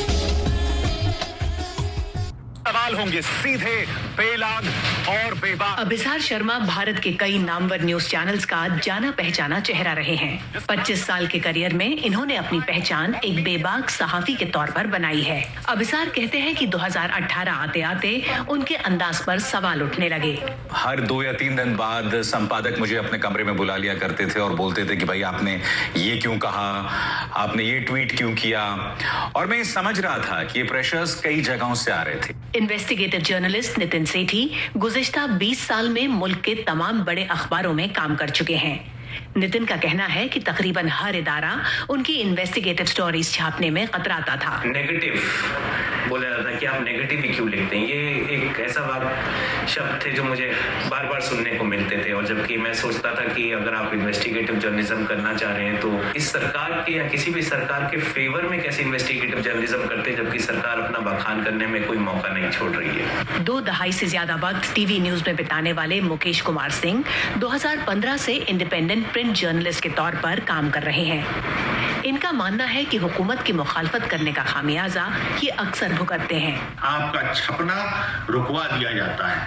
सवाल होंगे सीधे, बेलाग और बेबाक। अबिसार शर्मा भारत के कई नामवर न्यूज चैनल्स का जाना पहचाना चेहरा रहे हैं। 25 साल के करियर में इन्होंने अपनी पहचान एक बेबाक सहाफी के तौर पर बनाई है। अबिसार कहते हैं कि 2018 आते आते उनके अंदाज पर सवाल उठने लगे। हर 2 या 3 दिन बाद संपादक मुझे अपने कमरे में बुला लिया करते थे और बोलते थे कि भाई आपने ये क्यों कहा, आपने ये ट्वीट क्यों किया, और मैं समझ रहा था कि ये प्रेशर्स कई जगहों से आ रहे थे। इन्वेस्टिगेटिव जर्नलिस्ट नितिन सेठी गुज़िश्ता 20 साल में मुल्क के तमाम बड़े अखबारों में काम कर चुके हैं। नितिन का कहना है कि तकरीबन हर इदारा उनकी इन्वेस्टिगेटिव स्टोरीज छापने में कतराता था। नेगेटिव बोला जाता कि आप नेगेटिव ही क्यों लिखते हैं, ये एक ऐसा शब्द थे जो मुझे बार बार सुनने को मिलते थे। और जबकि मैं सोचता था कि अगर आप इन्वेस्टिगेटिव जर्नलिज्म करना चाह रहे हैं तो इस सरकार के या किसी भी सरकार के फेवर में कैसे इन्वेस्टिगेटिव जर्नलिज्म करते, जबकि सरकार अपना बखान करने में कोई मौका नहीं छोड़ रही है। 2 दहाई से ज्यादा वक्त टीवी न्यूज में बिताने वाले मुकेश कुमार सिंह 2015 से इंडिपेंडेंट प्रिंट जर्नलिस्ट के तौर पर काम कर रहे हैं। इनका मानना है कि हुकूमत की मुखालफत करने का खामियाजा ये अक्सर भुगतते हैं। आपका छपना रुकवा दिया जाता है,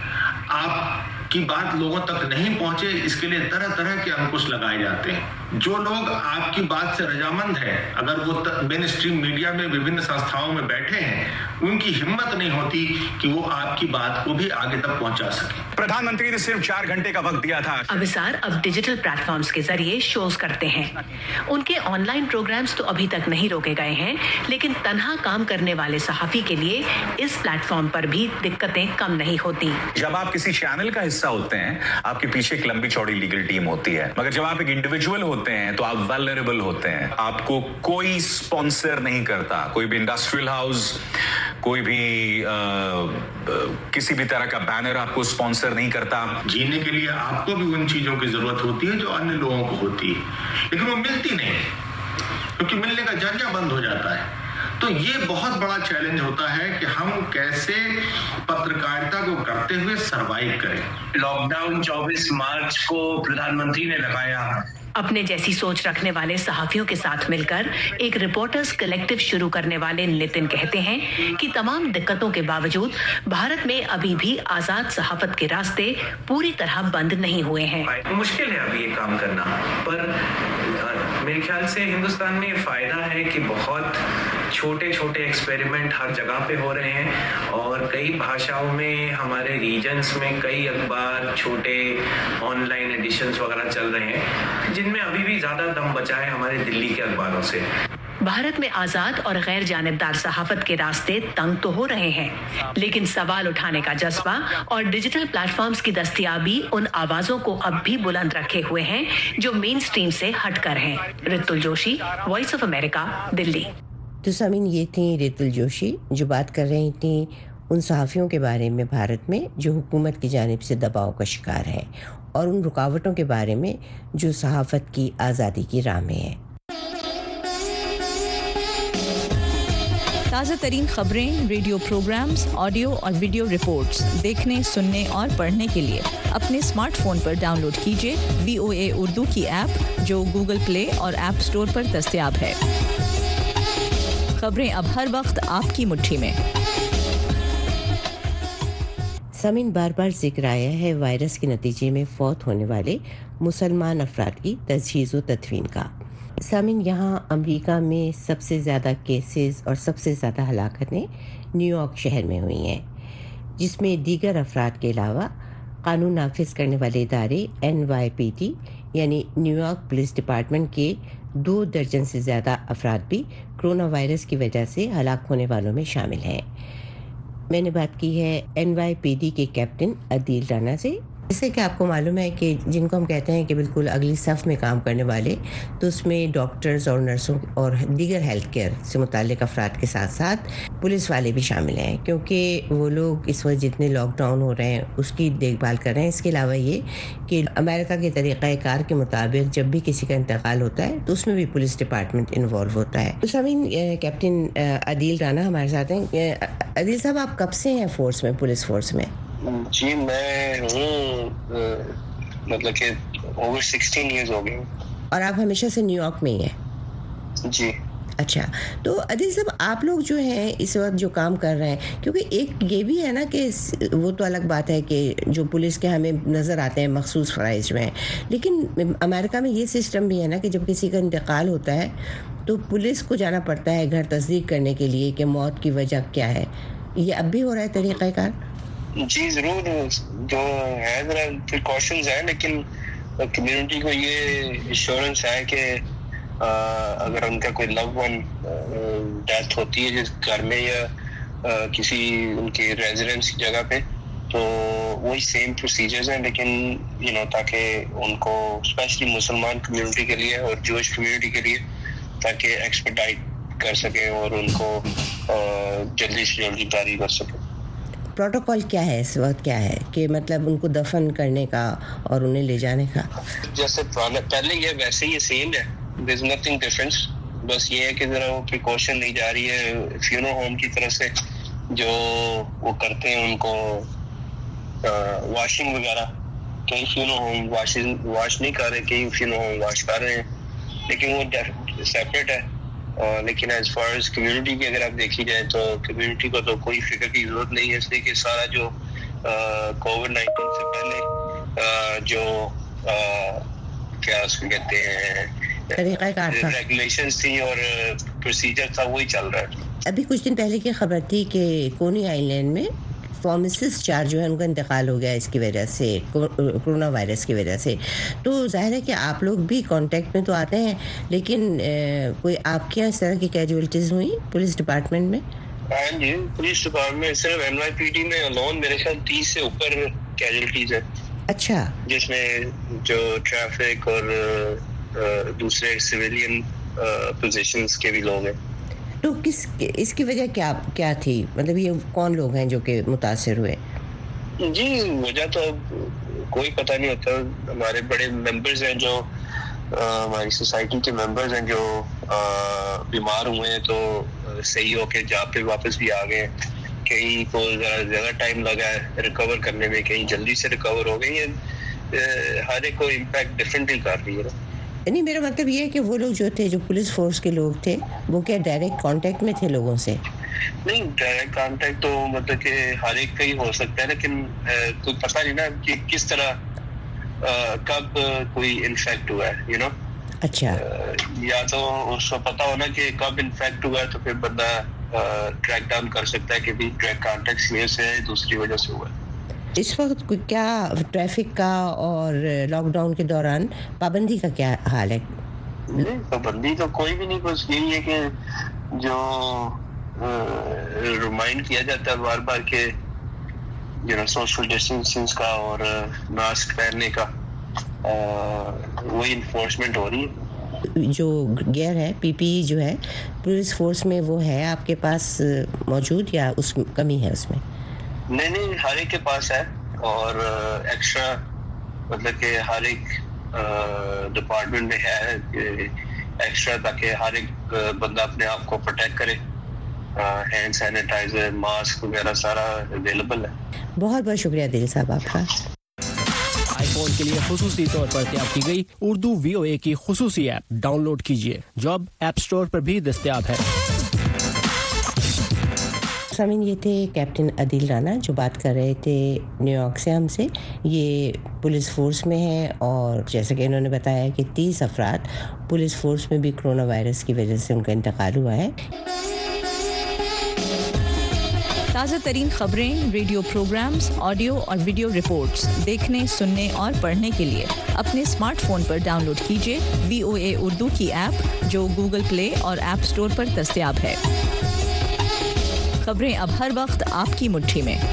आपकी बात लोगों तक नहीं पहुंचे इसके लिए तरह तरह के अंकुश लगाए जाते हैं। जो लोग आपकी बात से रजामंद है, अगर वो मेन स्ट्रीम मीडिया में विभिन्न संस्थाओं में बैठे हैं, उनकी हिम्मत नहीं होती कि वो आपकी बात को भी आगे तक पहुंचा सके। प्रधानमंत्री ने सिर्फ 4 घंटे का वक्त दिया था। अबिसार अब डिजिटल प्लेटफॉर्म्स के जरिए शोज करते हैं। उनके ऑनलाइन प्रोग्राम्स तो अभी तक नहीं रोके गए हैं, लेकिन तन्हा काम करने वाले सहाफी के लिए इस प्लेटफॉर्म पर भी दिक्कतें कम नहीं होती। जब आप किसी चैनल का हिस्सा होते हैं, आपके पीछे एक लंबी चौड़ी लीगल टीम होती है, मगर जब आप एक इंडिविजुअल होते हैं तो आप वल्नरेबल होते हैं। आपको कोई स्पॉन्सर नहीं करता, कोई भी इंडस्ट्रियल हाउस, कोई भी किसी भी तरह का बैनर आपको स्पॉन्सर नहीं करता। जीने के लिए आपको भी उन चीजों की जरूरत होती है जो अन्य लोगों को होती है, लेकिन वो मिलती नहीं क्योंकि मिलने का जरिया बंद हो जाता है। तो ये बहुत बड़ा चैलेंज होता है कि हम कैसे पत्रकारिता को करते हुए सरवाइव करें। लॉकडाउन 24 मार्च को प्रधानमंत्री ने लगाया। अपने जैसी सोच रखने वाले सहाफियों के साथ मिलकर एक रिपोर्टर्स कलेक्टिव शुरू करने वाले नितिन कहते हैं कि तमाम दिक्कतों के बावजूद भारत में अभी भी आजाद सहाफत के रास्ते पूरी तरह बंद नहीं हुए हैं। मुश्किल है अभी ये काम करना, पर मेरे ख्याल से हिंदुस्तान में फायदा है कि बहुत छोटे छोटे एक्सपेरिमेंट हर जगह पे हो रहे हैं और कई भाषाओं में हमारे रीजन्स में कई अखबार छोटे ऑनलाइन एडिशंस वगैरह चल रहे हैं, जिनमें अभी भी ज्यादा दम बचा है हमारे दिल्ली के अखबारों से। भारत में आजाद और गैर जानिबदार सहाफत के रास्ते तंग तो हो रहे हैं, लेकिन सवाल उठाने का जज्बा और डिजिटल प्लेटफॉर्म्स की दस्तयाबी उन आवाजों को अब भी बुलंद रखे हुए हैं जो मेन स्ट्रीम से हटकर हैं। Ritul Joshi, voice of America, Delhi. तो सामीन, ये थी रितुल जोशी जो बात कर रही थी ان صحافیوں کے بارے میں بھارت میں جو حکومت کی جانب سے دباؤ کا شکار ہیں اور ان رکاوٹوں کے بارے میں جو صحافت کی آزادی کی راہ میں ہیں۔ تازہ ترین خبریں، ریڈیو پروگرامز، آڈیو اور ویڈیو رپورٹس دیکھنے، سننے اور پڑھنے کے لیے اپنے اسمارٹ فون پر ڈاؤن لوڈ کیجیے VOA اردو کی ایپ جو گوگل پلے اور ایپ اسٹور پر دستیاب ہے۔ خبریں اب ہر وقت آپ کی مٹھی میں۔ سامعین، بار بار ذکر آیا ہے وائرس کے نتیجے میں فوت ہونے والے مسلمان افراد کی تجہیز و تدفین کا۔ سامعین، یہاں امریکہ میں سب سے زیادہ کیسز اور سب سے زیادہ ہلاکتیں نیو یارک شہر میں ہوئی ہیں، جس میں دیگر افراد کے علاوہ قانون نافذ کرنے والے ادارے NYPD یعنی نیو یارک پولیس ڈپارٹمنٹ کے 2 درجن سے زیادہ افراد بھی کرونا وائرس کی وجہ سے ہلاک ہونے والوں میں شامل ہیں۔ میں نے بات کی ہے NYPD کے کیپٹن عدیل رانا سے۔ جیسے کہ آپ کو معلوم ہے کہ جن کو ہم کہتے ہیں کہ بالکل اگلی صف میں کام کرنے والے، تو اس میں ڈاکٹرز اور نرسوں اور دیگر ہیلتھ کیئر سے متعلق افراد کے ساتھ ساتھ پولیس والے بھی شامل ہیں، کیونکہ وہ لوگ اس وقت جتنے لاک ڈاؤن ہو رہے ہیں اس کی دیکھ بھال کر رہے ہیں۔ اس کے علاوہ یہ کہ امریکہ کے طریقہ کار کے مطابق جب بھی کسی کا انتقال ہوتا ہے تو اس میں بھی پولیس ڈپارٹمنٹ انوالو ہوتا ہے۔ تو سامعین، کیپٹن عدیل رانا ہمارے ساتھ ہیں۔ عدیل صاحب، آپ کب سے ہیں فورس میں، پولیس فورس میں؟ جی، میں ہوں مطلب کہ اوور 16 ایئرز ہو گئے۔ اور آپ ہمیشہ سے نیو یارک میں ہی ہیں؟ جی۔ اچھا، تو عدیل صاحب، آپ لوگ جو ہیں اس وقت جو کام کر رہے ہیں، کیونکہ ایک یہ بھی ہے نا کہ وہ تو الگ بات ہے کہ جو پولیس کے ہمیں نظر آتے ہیں مخصوص فرائض میں، لیکن امریکہ میں یہ سسٹم بھی ہے نا کہ جب کسی کا انتقال ہوتا ہے تو پولیس کو جانا پڑتا ہے گھر تصدیق کرنے کے لیے کہ موت کی وجہ کیا ہے۔ یہ اب بھی ہو رہا ہے طریقہ کار؟ جی ضرور، جو ہے ذرا پریکاشنز ہیں، لیکن کمیونٹی کو یہ ایشورنس ہے کہ اگر ان کا کوئی لو ون ڈیتھ ہوتی ہے جس گھر میں یا کسی ان کی ریزیڈنس کی جگہ پہ، تو وہی سیم پروسیجرز ہیں، لیکن تاکہ ان کو اسپیشلی مسلمان کمیونٹی کے لیے اور جوش کمیونٹی کے لیے تاکہ ایکسپیڈائٹ کر سکیں اور ان کو جلدی سے جلدی جاری کر سکیں۔ پروٹوکول کیا ہے اس وقت، کیا ہے کہ مطلب ان کو دفن کرنے کا اور انہیں لے جانے کا؟ جیسے پہلے یہ ویسے ہی سیم ہے، دیر از نتھنگ ڈفرنس، بس یہ ہے کہ ذرا وہ پریکاشن لی جا رہی ہے فیونرل ہوم کی طرف سے، جو وہ کرتے ہیں ان کو واشنگ وغیرہ۔ کئی فیونرل ہوم واش نہیں کر رہے، کئی فیونرل ہوم واش کر رہے ہیں، لیکن وہ سیپریٹ ہے۔ لیکن ایز فار ایز کمیونٹی کی اگر آپ دیکھی جائے تو کمیونٹی کو تو کوئی فکر کی ضرورت نہیں ہے، اس لیے کہ سارا جو کووڈ-19 سے پہلے جو کیا اس کو کہتے ہیں طریقہ کار تھا، ریگولیشنز تھی اور پروسیجر تھا، وہی چل رہا ہے۔ ابھی کچھ دن پہلے کی خبر تھی کہ کونی آئی لینڈ میں فارماسسٹ 4 جو ہے ان کا انتقال ہو گیا اس کی وجہ سے، کرونا وائرس کی وجہ سے۔ تو ظاہر ہے کہ آپ لوگ بھی کانٹیکٹ میں تو آتے ہیں، لیکن کوئی آپ کے اس طرح کی کیجویلٹیز ہوئی پولیس ڈپارٹمنٹ میں؟ ہاں جی، پولیس ڈپارٹمنٹ صرف NYPD میں الون میرے خیال 30 سے اوپر کیجویلٹیز ہیں۔ اچھا، جس میں جو ٹریفک اور دوسرے سویلین پوزیشنز کے بھی لوگ ہیں۔ تو اس کی وجہ کیا تھی؟ مطلب یہ کون لوگ ہیں جو کہ متاثر ہوئے؟ جی، وجہ تو کوئی پتہ نہیں ہوتا۔ ہمارے بڑے ممبرز ہیں جو ہماری سوسائٹی کے ممبرز ہیں جو بیمار ہوئے ہیں، تو صحیح ہو کے جا پہ واپس بھی آ گئے ہیں۔ کہیں کو زیادہ ٹائم لگا ہے ریکور کرنے میں، کہیں جلدی سے ریکور ہو گئی ہیں۔ ہر ایک کو امپیکٹ ڈفرینٹلی کر رہی ہے۔ نہیں، میرا مطلب یہ ہے کہ وہ لوگ جو تھے، جو پولیس فورس کے لوگ تھے، وہ کیا ڈائریکٹ کانٹیکٹ میں تھے لوگوں سے؟ نہیں، ڈائریکٹ کانٹیکٹ تو مطلب کہ ہر ایک کا ہی ہو سکتا ہے، لیکن کوئی پتہ نہیں نا کہ کس طرح کب کوئی انفیکٹ ہوا ہے، اچھا، یا تو اس کو پتہ ہونا کہ کب انفیکٹ ہوا ہے تو پھر بندہ ٹریک ڈاؤن کر سکتا ہے کہ بھی ڈائریکٹ کانٹیکٹ میں سے دوسری وجہ سے ہوا ہے۔ اس وقت کیا ٹریفک کا اور لاک ڈاؤن کے دوران پابندی کا کیا حال ہے؟ پابندی تو کوئی بھی نہیں، بس یہی ہے کہ جو ریمائنڈ کیا جاتا ہے بار بار کہ سوشل ڈسٹینسنگ کا اور ماسک پہننے کا، وہی انفورسمنٹ ہو رہی ہے۔ جو گیئر ہے، PPE جو ہے پولیس فورس میں، وہ ہے آپ کے پاس موجود یا اس کمی ہے اس میں؟ نہیں ہر ایک کے پاس ہے اور ایکسٹرا مطلب کہ ہر ایک ڈپارٹمنٹ میں ہے ایکسٹرا تاکہ ہر ایک بندہ اپنے آپ کو پروٹیکٹ کرے. ہینڈ سینیٹائزر ماسک وغیرہ سارا اویلیبل ہے. بہت بہت شکریہ دل صاحب آپ کا. آئی فون کے لیے خصوصی طور پر تیار کی گئی اردو VOA کی خصوصی ایپ ڈاؤن لوڈ کیجیے جو اب ایپ اسٹور پر بھی دستیاب ہے. سامعین یہ تھے کیپٹن عدیل رانا جو بات کر رہے تھے نیو یارک سے ہم سے. یہ پولیس فورس میں ہیں اور جیسا کہ انہوں نے بتایا کہ 30 افراد پولیس فورس میں بھی کرونا وائرس کی وجہ سے ان کا انتقال ہوا ہے. تازہ ترین خبریں، ریڈیو پروگرامز، آڈیو اور ویڈیو رپورٹس دیکھنے، سننے اور پڑھنے کے لیے اپنے اسمارٹ فون پر ڈاؤن لوڈ کیجیے VOA اردو کی ایپ جو گوگل پلے اور ایپ اسٹور پر دستیاب ہے. خبریں اب ہر وقت آپ کی مٹھی میں.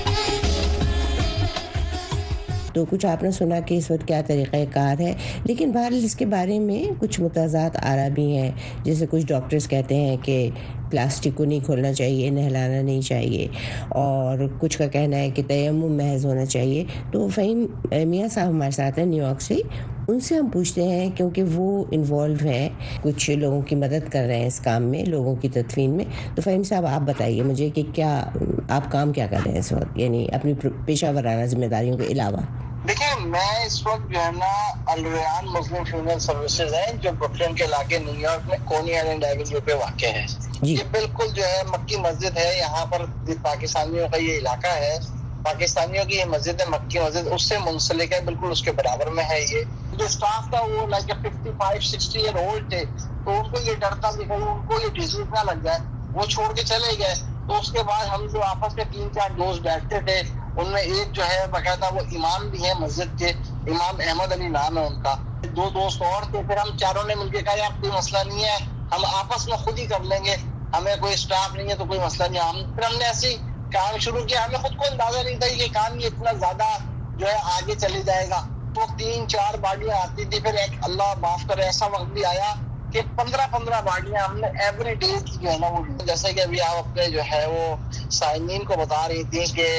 تو کچھ آپ نے سنا کہ اس وقت کیا طریقہ کار ہے، لیکن بہرحال اس کے بارے میں کچھ متضاد آراء بھی ہیں. جیسے کچھ ڈاکٹرز کہتے ہیں کہ پلاسٹک کو نہیں کھولنا چاہیے، نہلانا نہیں چاہیے، اور کچھ کا کہنا ہے کہ تیمم محض ہونا چاہیے. تو فہیم میاں صاحب ہمارے ساتھ ہیں نیو یارک سے. ان سے ہم پوچھتے ہیں کیونکہ وہ انوالو ہیں، کچھ لوگوں کی مدد کر رہے ہیں اس کام میں، لوگوں کی تدفین میں. تو فہیم صاحب آپ بتائیے مجھے کہ کیا آپ کام کیا کر رہے ہیں اس وقت، یعنی اپنی پیشہ ورانہ ذمہ داریوں کے علاوہ؟ دیکھیں میں اس وقت جو ہے نا الریان مسلم فیونرل سروسز ہیں جو بروکلن کے علاقے نیو یارک میں کونی آئلینڈ ایونیو پہ واقع ہے. یہ بالکل جو ہے مکی مسجد ہے. یہاں پر پاکستانیوں کا یہ علاقہ ہے، پاکستانیوں کی یہ مسجد ہے مکی مسجد، اس سے منسلک ہے، بالکل اس کے برابر میں ہے. یہ جو اسٹاف تھا وہ لائک 55-60 ایئر اولڈ تھے، تو ان کو یہ ڈر تھا کہ کہیں ان کو یہ ڈیزیز نہ لگ جائے، وہ چھوڑ کے چلے گئے. تو اس کے بعد ہم جو آپس میں 3-4 دوست بیٹھتے تھے، ان میں ایک جو ہے باقاعدہ وہ امام بھی ہے مسجد کے، امام احمد علی نام ہے ان کا. 2 دوست اور تھے. پھر ہم چاروں نے مل کے کہا یار کوئی مسئلہ نہیں ہے، ہم آپس میں خود ہی کر لیں گے، ہمیں کوئی اسٹاف نہیں ہے تو کوئی مسئلہ نہیں. پھر ہم نے ایسے کام شروع کیا. ہمیں خود کو اندازہ نہیں تھا یہ کام یہ اتنا زیادہ جو ہے آگے چلے جائے گا. تو 3-4 باڑیاں آتی تھی. پھر ایک اللہ معاف کرے ایسا وقت بھی آیا کہ 15 باڑیاں ہم نے ایوری ڈے کی جو ہے نا وہ، جیسے کہ ابھی آپ اپنے جو ہے وہ سائنین کو بتا رہی تھی کہ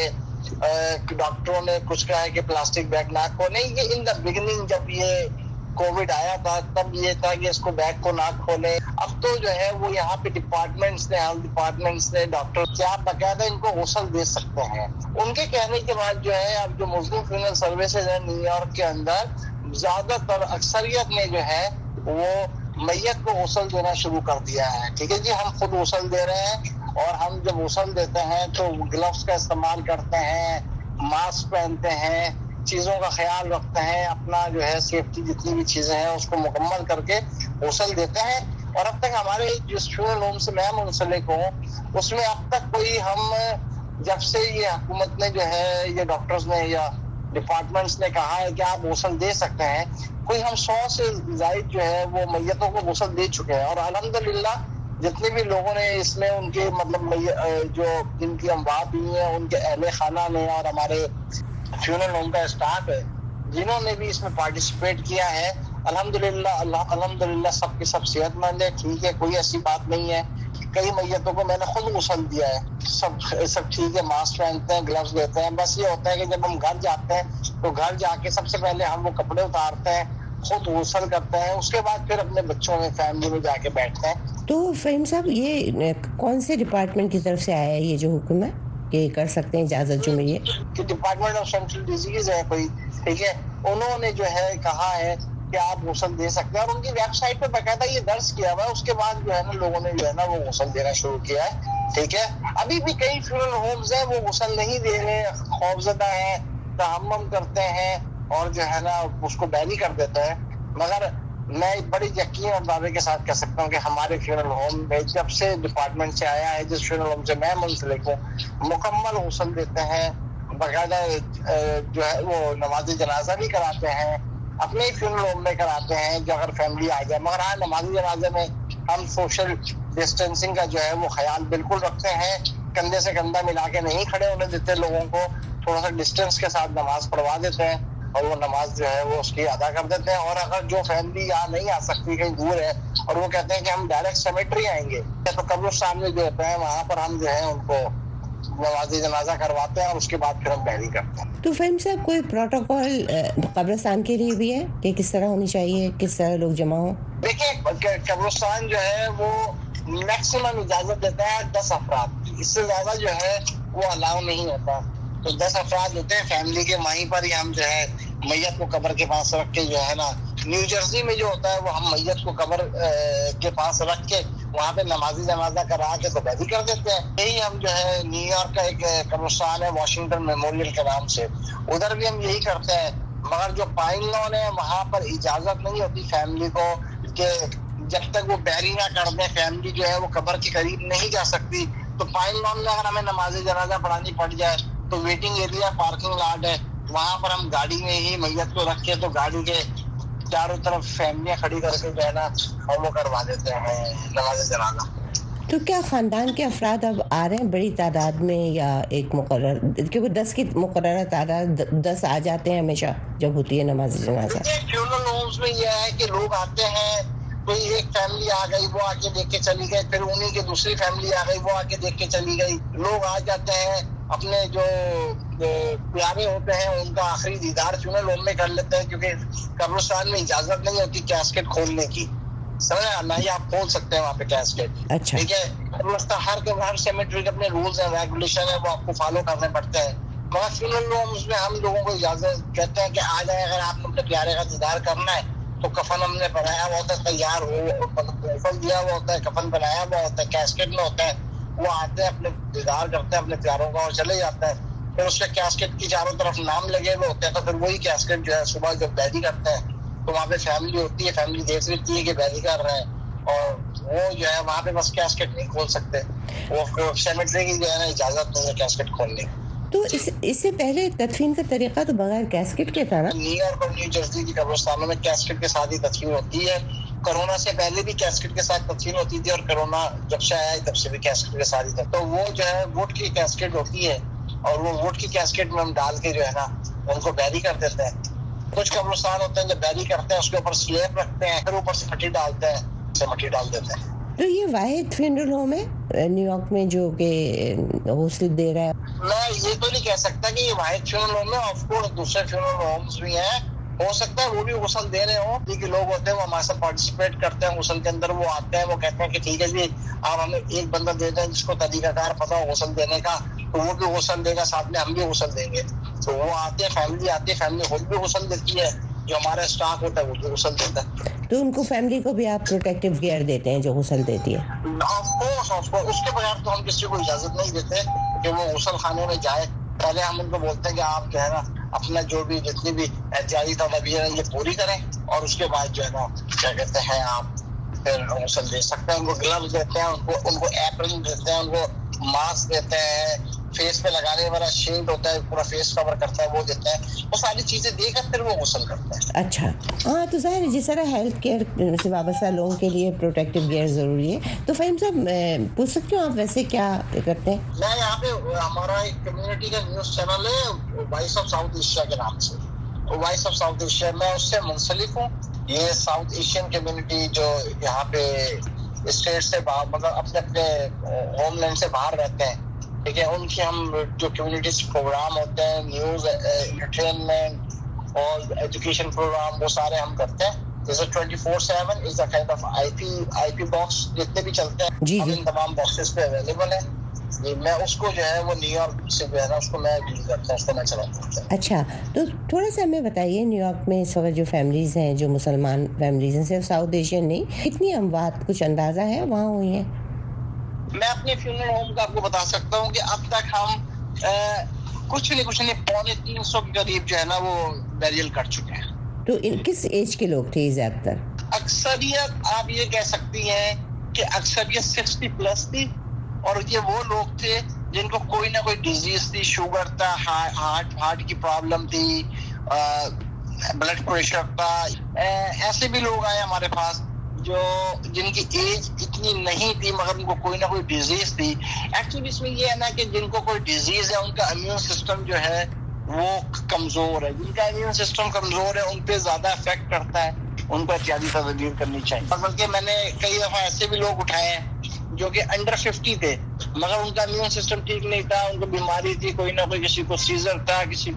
ڈاکٹروں نے کچھ کہا ہے کہ پلاسٹک بیگ نہ کھولیں. یہ ان دا بگننگ جب یہ کووڈ آیا تھا تب یہ تھا کہ اس کو بیگ کو نہ کھولیں. اب تو جو ہے وہ یہاں پہ ڈپارٹمنٹس نے، ہیلتھ ڈپارٹمنٹس نے، ڈاکٹر کیا باقاعدہ ان کو غسل دے سکتے ہیں. ان کے کہنے کے بعد جو ہے اب جو مسلم فیونرل سروسز ہیں نیو یارک کے اندر، زیادہ تر اکثریت نے جو ہے وہ میت کو غسل دینا شروع کر دیا ہے. ٹھیک ہے جی، ہم خود غسل دے رہے ہیں، اور ہم جب غسل دیتے ہیں تو گلوز کا استعمال کرتے ہیں، ماسک پہنتے ہیں، چیزوں کا خیال رکھتے ہیں، اپنا جو ہے سیفٹی جتنی بھی چیزیں ہیں اس کو مکمل کر کے غسل دیتے ہیں. اور اب تک ہمارے جس فیونرل ہوم سے میں منسلک ہوں اس میں اب تک کوئی، ہم جب سے یہ حکومت نے جو ہے یہ ڈاکٹرز نے یا ڈپارٹمنٹس نے کہا ہے کہ آپ غسل دے سکتے ہیں، کوئی ہم 100 سے زائد جو ہے وہ میتوں کو غسل دے چکے ہیں. اور الحمدللہ جتنے بھی لوگوں نے اس میں ان کے مطلب جو جن کی اموات ہوئی ہیں ان کے اہل خانہ نے اور ہمارے فیونرل ہوم کا اسٹاف ہے جنہوں نے بھی اس میں پارٹیسپیٹ کیا ہے، الحمدللہ سب کے سب صحت مند ہے، ٹھیک ہے، کوئی ایسی بات نہیں ہے. کئی میتوں کو میں نے خود غسل دیا ہے، سب ٹھیک ہے، ماسک پہنتے ہیں، گلوز لیتے ہیں. بس یہ ہوتا ہے کہ جب ہم گھر جاتے ہیں تو گھر جا کے سب سے پہلے ہم وہ کپڑے اتارتے ہیں، خود غسل کرتے ہیں، اس کے بعد پھر اپنے بچوں میں فیملی میں جا کے بیٹھتے ہیں. تو فہیم صاحب یہ کون سے ڈپارٹمنٹ کی طرف سے آیا ہے یہ جو حکم ہے کہ کر سکتے ہیں اجازت جو ملی ہے؟ کہ ڈپارٹمنٹ آف سینٹرل ڈیزیز ہے کوئی، ٹھیک ہے، انہوں نے جو ہے کہا ہے کہ آپ غسل دے سکتے ہیں، اور ان کی ویب سائٹ پہ باقاعدہ یہ درج کیا ہوا ہے. اس کے بعد جو ہے نا لوگوں نے جو ہے نا وہ غسل دینا شروع کیا ہے. ٹھیک ہے، ابھی بھی کئی فیونرل ہومز ہیں وہ غسل نہیں دے رہے، خوفزدہ ہیں، تحمم کرتے ہیں اور جو ہے نا اس کو بیلی کر دیتے ہیں. مگر میں بڑی یقین اور دعوے کے ساتھ کہہ سکتا ہوں کہ ہمارے فیونرل ہوم میں جب سے ڈپارٹمنٹ سے آیا ہے، جس فیونرل ہوم سے میں منسلک ہوں، مکمل غسل دیتے ہیں، باقاعدہ جو ہے وہ نماز جنازہ بھی کراتے ہیں، اپنے ہی فیونرل ہوم میں کراتے ہیں جو اگر فیملی آ جائے. مگر ہاں نماز جنازے میں ہم سوشل ڈسٹینسنگ کا جو ہے وہ خیال بالکل رکھتے ہیں، کندھے سے کندھا ملا کے نہیں کھڑے ہونے دیتے، لوگوں کو تھوڑا سا ڈسٹینس کے ساتھ نماز پڑھوا دیتے ہیں اور وہ نماز جو ہے وہ اس کی ادا کر دیتے ہیں. اور اگر جو فیملی یہاں نہیں آ سکتی، کہیں دور ہے، اور وہ کہتے ہیں کہ ہم ڈائریکٹ سیمیٹری آئیں گے، تو قبرستان میں جو ہوتا ہے وہاں پر ہم جو ہے ان کو नमाज जनाजा करवाते हैं और उसके बाद फिर हम बहरी करते हैं। तो फहीम साहब कोई प्रोटोकॉल कब्रिस्तान के लिए भी है कि किस तरह होनी चाहिए, किस तरह लोग जमा हो? देखिए कब्रिस्तान जो है वो मैक्सिमम इजाजत देता है 10 अफराद की, इससे ज्यादा जो है वो अलाउ नहीं होता। तो 10 अफराद होते हैं फैमिली के, वहीं पर ही हम जो है मैयत को कब्र के पास रख के जो है ना, न्यू जर्सी में जो होता है वो हम मैयत को कब्र के पास रख के वहाँ पे नमाजी जनाजा करा के तो बहरी कर देते हैं। यही हम जो है न्यूयॉर्क का एक कब्रिस्तान है वॉशिंगटन मेमोरियल के नाम से, उधर भी हम यही करते हैं। मगर जो पाइन लॉन है वहाँ पर इजाजत नहीं होती फैमिली को कि जब तक वो बहरी ना कर दे फैमिली जो है वो कब्र के करीब नहीं जा सकती। तो पाइन लॉन में अगर हमें नमाजी जनाजा पढ़ानी पड़ जाए तो वेटिंग एरिया पार्किंग लॉट है, वहाँ पर हम गाड़ी में ही मैयत को रख के तो गाड़ी के चारों तरफ फैमिलियां खड़ी करके जो है ना हम वो करवा देते हैं नमाज जनाजा। तो क्या खानदान के अफराद अब आ रहे हैं बड़ी तादाद में या एक मुकर्रर, क्योंकि 10 की मुकर्रर तादाद 10 आ जाते हैं हमेशा जब होती है नमाज जनाजा? फ्यूनरल होम्स में यह है कि लोग आते हैं, कोई एक फैमिली आ गई वो आके देख के चली गई, फिर उन्हीं की दूसरी फैमिली आ गई वो आके देख के चली गई। लोग आ जाते हैं अपने जो प्यारे होते हैं उनका आखिरी दीदार फ्यूनरल होम में कर लेते हैं, क्योंकि कब्रिस्तान में इजाजत नहीं होती कैस्केट खोलने की, समझा ना, ही आप खोल सकते हैं वहाँ पे कैस्केट। अच्छा। ठीक है, हर सेमेट्री के अपने रूल्स एंड रेगुलेशन है वो आपको फॉलो करने पड़ते हैं। मगर फ्यूनरल होम्स में हम लोगों को इजाजत कहते हैं कि आ जाए, अगर आपने अपने प्यारे का दीदार करना है तो कफन हमने बनाया हुआ होता है, तैयार हो दिया हुआ होता है, कफन बनाया हुआ होता है, कैस्केट में होता है, वो आते हैं अपने दीदार करते हैं अपने प्यारों का और चले जाते हैं। फिर उसके कैस्केट की चारों तरफ नाम लगे हुए होते हैं, तो फिर वही कैस्केट जो है सुबह जब बहरी करते हैं तो वहाँ पे फैमिली होती है, फैमिली देख लेती है कि बहरी कर रहे हैं, और वो जो है वहाँ पे बस कैस्केट नहीं खोल सकते, वो सेमेट्री की जो है ना इजाजत नहीं है कैस्केट खोलने की। तो इससे पहले तदफीन का तरीका तो बगैर कैस्केट के था ना? न्यूयॉर्क और न्यू जर्सी की कब्रिस्तानों में कैस्केट के साथ ही तदफीन होती है। कोरोना से पहले भी कैस्केट के साथ तदफीन होती थी और कोरोना जब से आया तब से भी कैस्केट के साथ ही था। तो वो जो है वुड की कैस्केट होती है और वो वुड की कैस्केट में हम डाल के जो है ना उनको बैरी कर देते हैं। कुछ कब्रिस्तान होते हैं जब बैरी करते हैं उसके ऊपर स्लेब रखते हैं, फिर ऊपर से मट्टी डालते हैं, मट्टी डाल देते हैं। तो ये वाहिद फ्यूनरल होम है न्यूयॉर्क में जो कि हौसले दे रहा है? मैं ये तो नहीं कह सकता कि ये वाहिद फ्यूनरल होम है, ऑफ कोर्स दूसरे फ्यूनरल होम्स भी हैं, हो सकता है वो भी गुस्ल दे रहे हो, कि लोग होते हैं वो हमारे साथ पार्टिसिपेट करते हैं गुस्ल के अंदर, वो आते हैं वो कहते हैं कि ठीक है जी आप हमें एक बंदा दे दें जिसको तरीकाकार पता हो गुस्ल देने का, तो वो भी गुस्ल देगा, साथ में हम भी गुस्ल देंगे। तो वो आते हैं, फैमिली आती है, फैमिली खुद भी गुस्ल देती है, जो हमारा स्टाफ होता है वो भी गुस्ल देता है। तो उनको फैमिली को भी आप प्रोटेक्टिव गियर देते हैं जो गुस्ल देती है? ऑफ कोर्स उसके बगैर तो हम किसी को इजाजत नहीं देते कि वो गुस्ल खाने में जाए। पहले हम उनको बोलते हैं कि आप जो है ना अपना जो भी जितनी भी एहतियाती तदबीर है ये पूरी करें और उसके बाद जो है ना क्या कहते हैं आप फिर गुस्ल दे सकते हैं। उनको ग्लव्स देते हैं, उनको एप्रन देते हैं, उनको मास्क देते हैं, फेस पे लगाने वाला शील्ड होता है पूरा फेस कवर करता है वो देते हैं, वो सारी चीजें देकर फिर वो गुस्ल करते हैं। अच्छा हाँ, तो ज़ाहिर है जिस तरह हेल्थ केयर से वाबस्ता लोगों के लिए प्रोटेक्टिव गियर ज़रूरी है। तो फहीम साहब पूछ सकते हो आप वैसे क्या करते हैं? मैं यहाँ पे हमारा एक कम्युनिटी का न्यूज़ चैनल है वॉइस ऑफ साउथ एशिया के नाम से, वॉइस ऑफ साउथ एशिया, मैं उससे मुंसलिक हूँ। ये साउथ एशियन कम्युनिटी जो यहाँ पे स्टेट से बाहर मतलब अपने अपने होमलैंड से बाहर रहते हैं, ठीक है, उनकी हम जो कम्युनिटीज प्रोग्राम होते हैं, न्यूज, एंटरटेनमेंट और एजुकेशन प्रोग्राम, वो सारे हम करते हैं। जैसे 24/7 is a kind of IP box जितने भी चलते हैं जी, इन तमाम बॉक्सेस पे अवेलेबल है। मैं उसको जो है वो न्यूयॉर्क से जो है ना उसको मैं डील करता हूँ, उसको मैं चलाता हूँ। अच्छा, तो थोड़ा सा हमें बताइए न्यूयॉर्क में इस वक्त जो फैमिलीज हैं, जो मुसलमान फैमिलीज हैं, सिर्फ साउथ एशियन नहीं, कितनी अमवात कुछ अंदाजा है वहाँ हुई है? मैं अपने फ्यूनरल होम का आपको बता सकता हूँ कि अब तक हम कुछ नहीं 350 के करीब जो है ना वो बैरियल कर चुके हैं। तो किस एज के लोग थे ज्यादातर? अक्सरियत आप ये कह सकती हैं कि अक्सरियत 60+ थी, और ये वो लोग थे जिनको कोई ना कोई डिजीज थी, शुगर था, हार्ट की प्रॉब्लम थी, ब्लड प्रेशर था। ऐसे भी लोग आए हमारे पास जो जिनकी एज इतनी नहीं थी मगर उनको कोई ना कोई डिजीज थी। एक्चुअली इसमें ये है ना कि जिनको कोई डिजीज है उनका इम्यून सिस्टम जो है वो कमजोर है, जिनका इम्यून सिस्टम कमजोर है उन पे ज्यादा इफेक्ट करता है, उनको एहतियाती तदबीर करनी चाहिए। बल्कि मैंने कई दफा ऐसे भी लोग उठाए हैं जो कि अंडर 50 थे مگر ان کا امیون سسٹم ٹھیک نہیں تھا, ان کو بیماری تھی, کوئی نہ کوئی, کسی کو سیزر تھا, کسی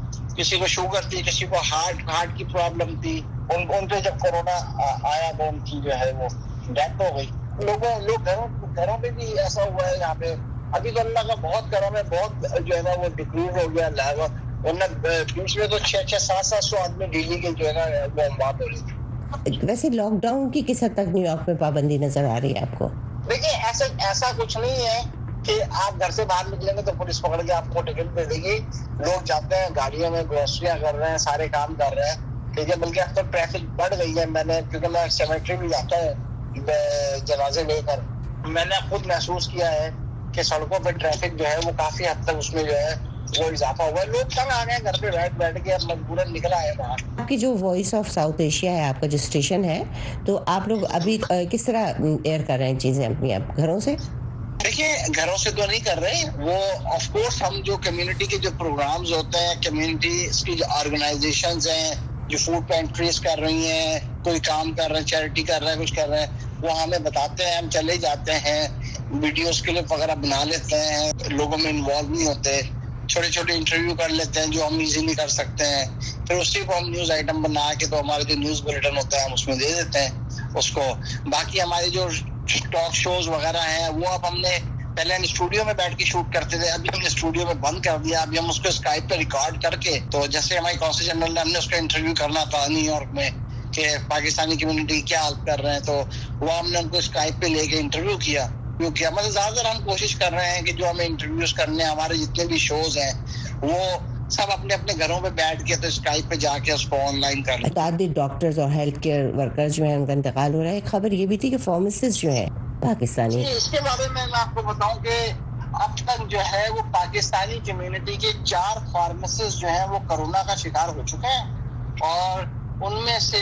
کو شوگر تھی, کسی کو ہارٹ کی پرابلم تھی. ان پہ جب کورونا آیا تو ان کی جو ہے وہ ڈیتھ ہو گئی. لوگ گھروں پہ بھی ایسا ہوا ہے یہاں پہ. ابھی تو اللہ کا بہت کرم ہے, بہت جو ہے نا وہ ڈکریز ہو گیا اللہ کا, ورنہ بیچ میں تو 600-700 آدمی ڈیلی کے جو ہے نا وہ اموات ہو رہی تھی. ویسے لاک ڈاؤن کی کس حد تک نیو یارک میں پابندی نظر آ رہی ہے آپ کو؟ دیکھیے ایسا کچھ نہیں ہے کہ آپ گھر سے باہر نکلیں گے تو پولیس پکڑ کے آپ کو ٹکٹ دے دے گی. لوگ جاتے ہیں گاڑیوں میں, گروسریاں کر رہے ہیں, سارے کام کر رہے ہیں, ٹھیک ہے. بلکہ اب تو ٹریفک بڑھ گئی ہے. کیونکہ میں سیمیٹری بھی جاتا ہوں جنازے لے کر, میں نے خود محسوس کیا ہے کہ سڑکوں پہ ٹریفک جو ہے وہ کافی حد تک اس میں جو ہے وہ اضافہ ہوا ہے. لوگ تنگ آ گئے ہیں گھر پہ بیٹھ کے, اب مجبوراً نکلا ہے باہر. آپ کی جو وائس آف ساؤتھ ایشیا ہے, آپ کا جو اسٹیشن ہے, تو آپ لوگ ابھی کس طرح ایئر کر رہے ہیں چیزیں اپنی آپ گھروں سے؟ دیکھیے گھروں سے تو نہیں کر رہے, وہ آف کورس ہم جو کمیونٹی کے جو پروگرامز ہوتے ہیں, کمیونٹیز کی جو آرگنائزیشنز ہیں جو فوڈ پینٹریز کر رہی ہیں, کوئی کام کر رہے ہیں, چیریٹی کر رہے ہیں, کچھ کر رہے ہیں, وہ ہمیں بتاتے ہیں, ہم چلے جاتے ہیں, ویڈیوز کلپ وغیرہ بنا لیتے ہیں, لوگوں میں انوالو نہیں ہوتے, چھوٹے چھوٹے انٹرویو کر لیتے ہیں جو ہم ایزیلی کر سکتے ہیں, پھر اسی کو ہم نیوز آئٹم بنا کے تو ہمارے جو نیوز بلیٹن ہوتا ہے ہم اس میں دے دیتے ہیں اس کو. باقی ہمارے جو ٹاک شوز وغیرہ ہیں وہ اب ہم نے پہلے ہم اسٹوڈیو میں بیٹھ کے شوٹ کرتے تھے, ابھی ہم نے اسٹوڈیو میں بند کر دیا. ابھی ہم اس کو اسکائپ پہ ریکارڈ کر کے, تو جیسے ہماری کونسل جنرل نے ہم نے اس کا انٹرویو کرنا تھا نیو یارک میں کہ پاکستانی کمیونٹی کیا حال کر رہے ہیں, تو وہ ہم نے ان کو اسکائپ پہ لے کے انٹرویو کیا. کیونکہ مطلب زیادہ تر ہم کوشش کر رہے ہیں کہ جو ہمیں انٹرویوز کرنے ہیں, ہمارے جتنے بھی شوز ہیں وہ سب اپنے اپنے گھروں پہ بیٹھ کے تو اسکائپ پہ جا کے اس کو آن لائن کر لیں. متعدد ڈاکٹرز اور ہیلتھ کیئر ورکرز جو ہیں ان کا انتقال ہو رہا ہے. ایک خبر یہ بھی تھی کہ فارماسسٹ جو ہیں پاکستانی, اس کے بارے میں آپ کو بتاؤں کہ اب تک جو ہے وہ پاکستانی کمیونٹی کے 4 فارماسسٹ جو ہیں وہ کورونا کا شکار ہو چکے ہیں, اور ان میں سے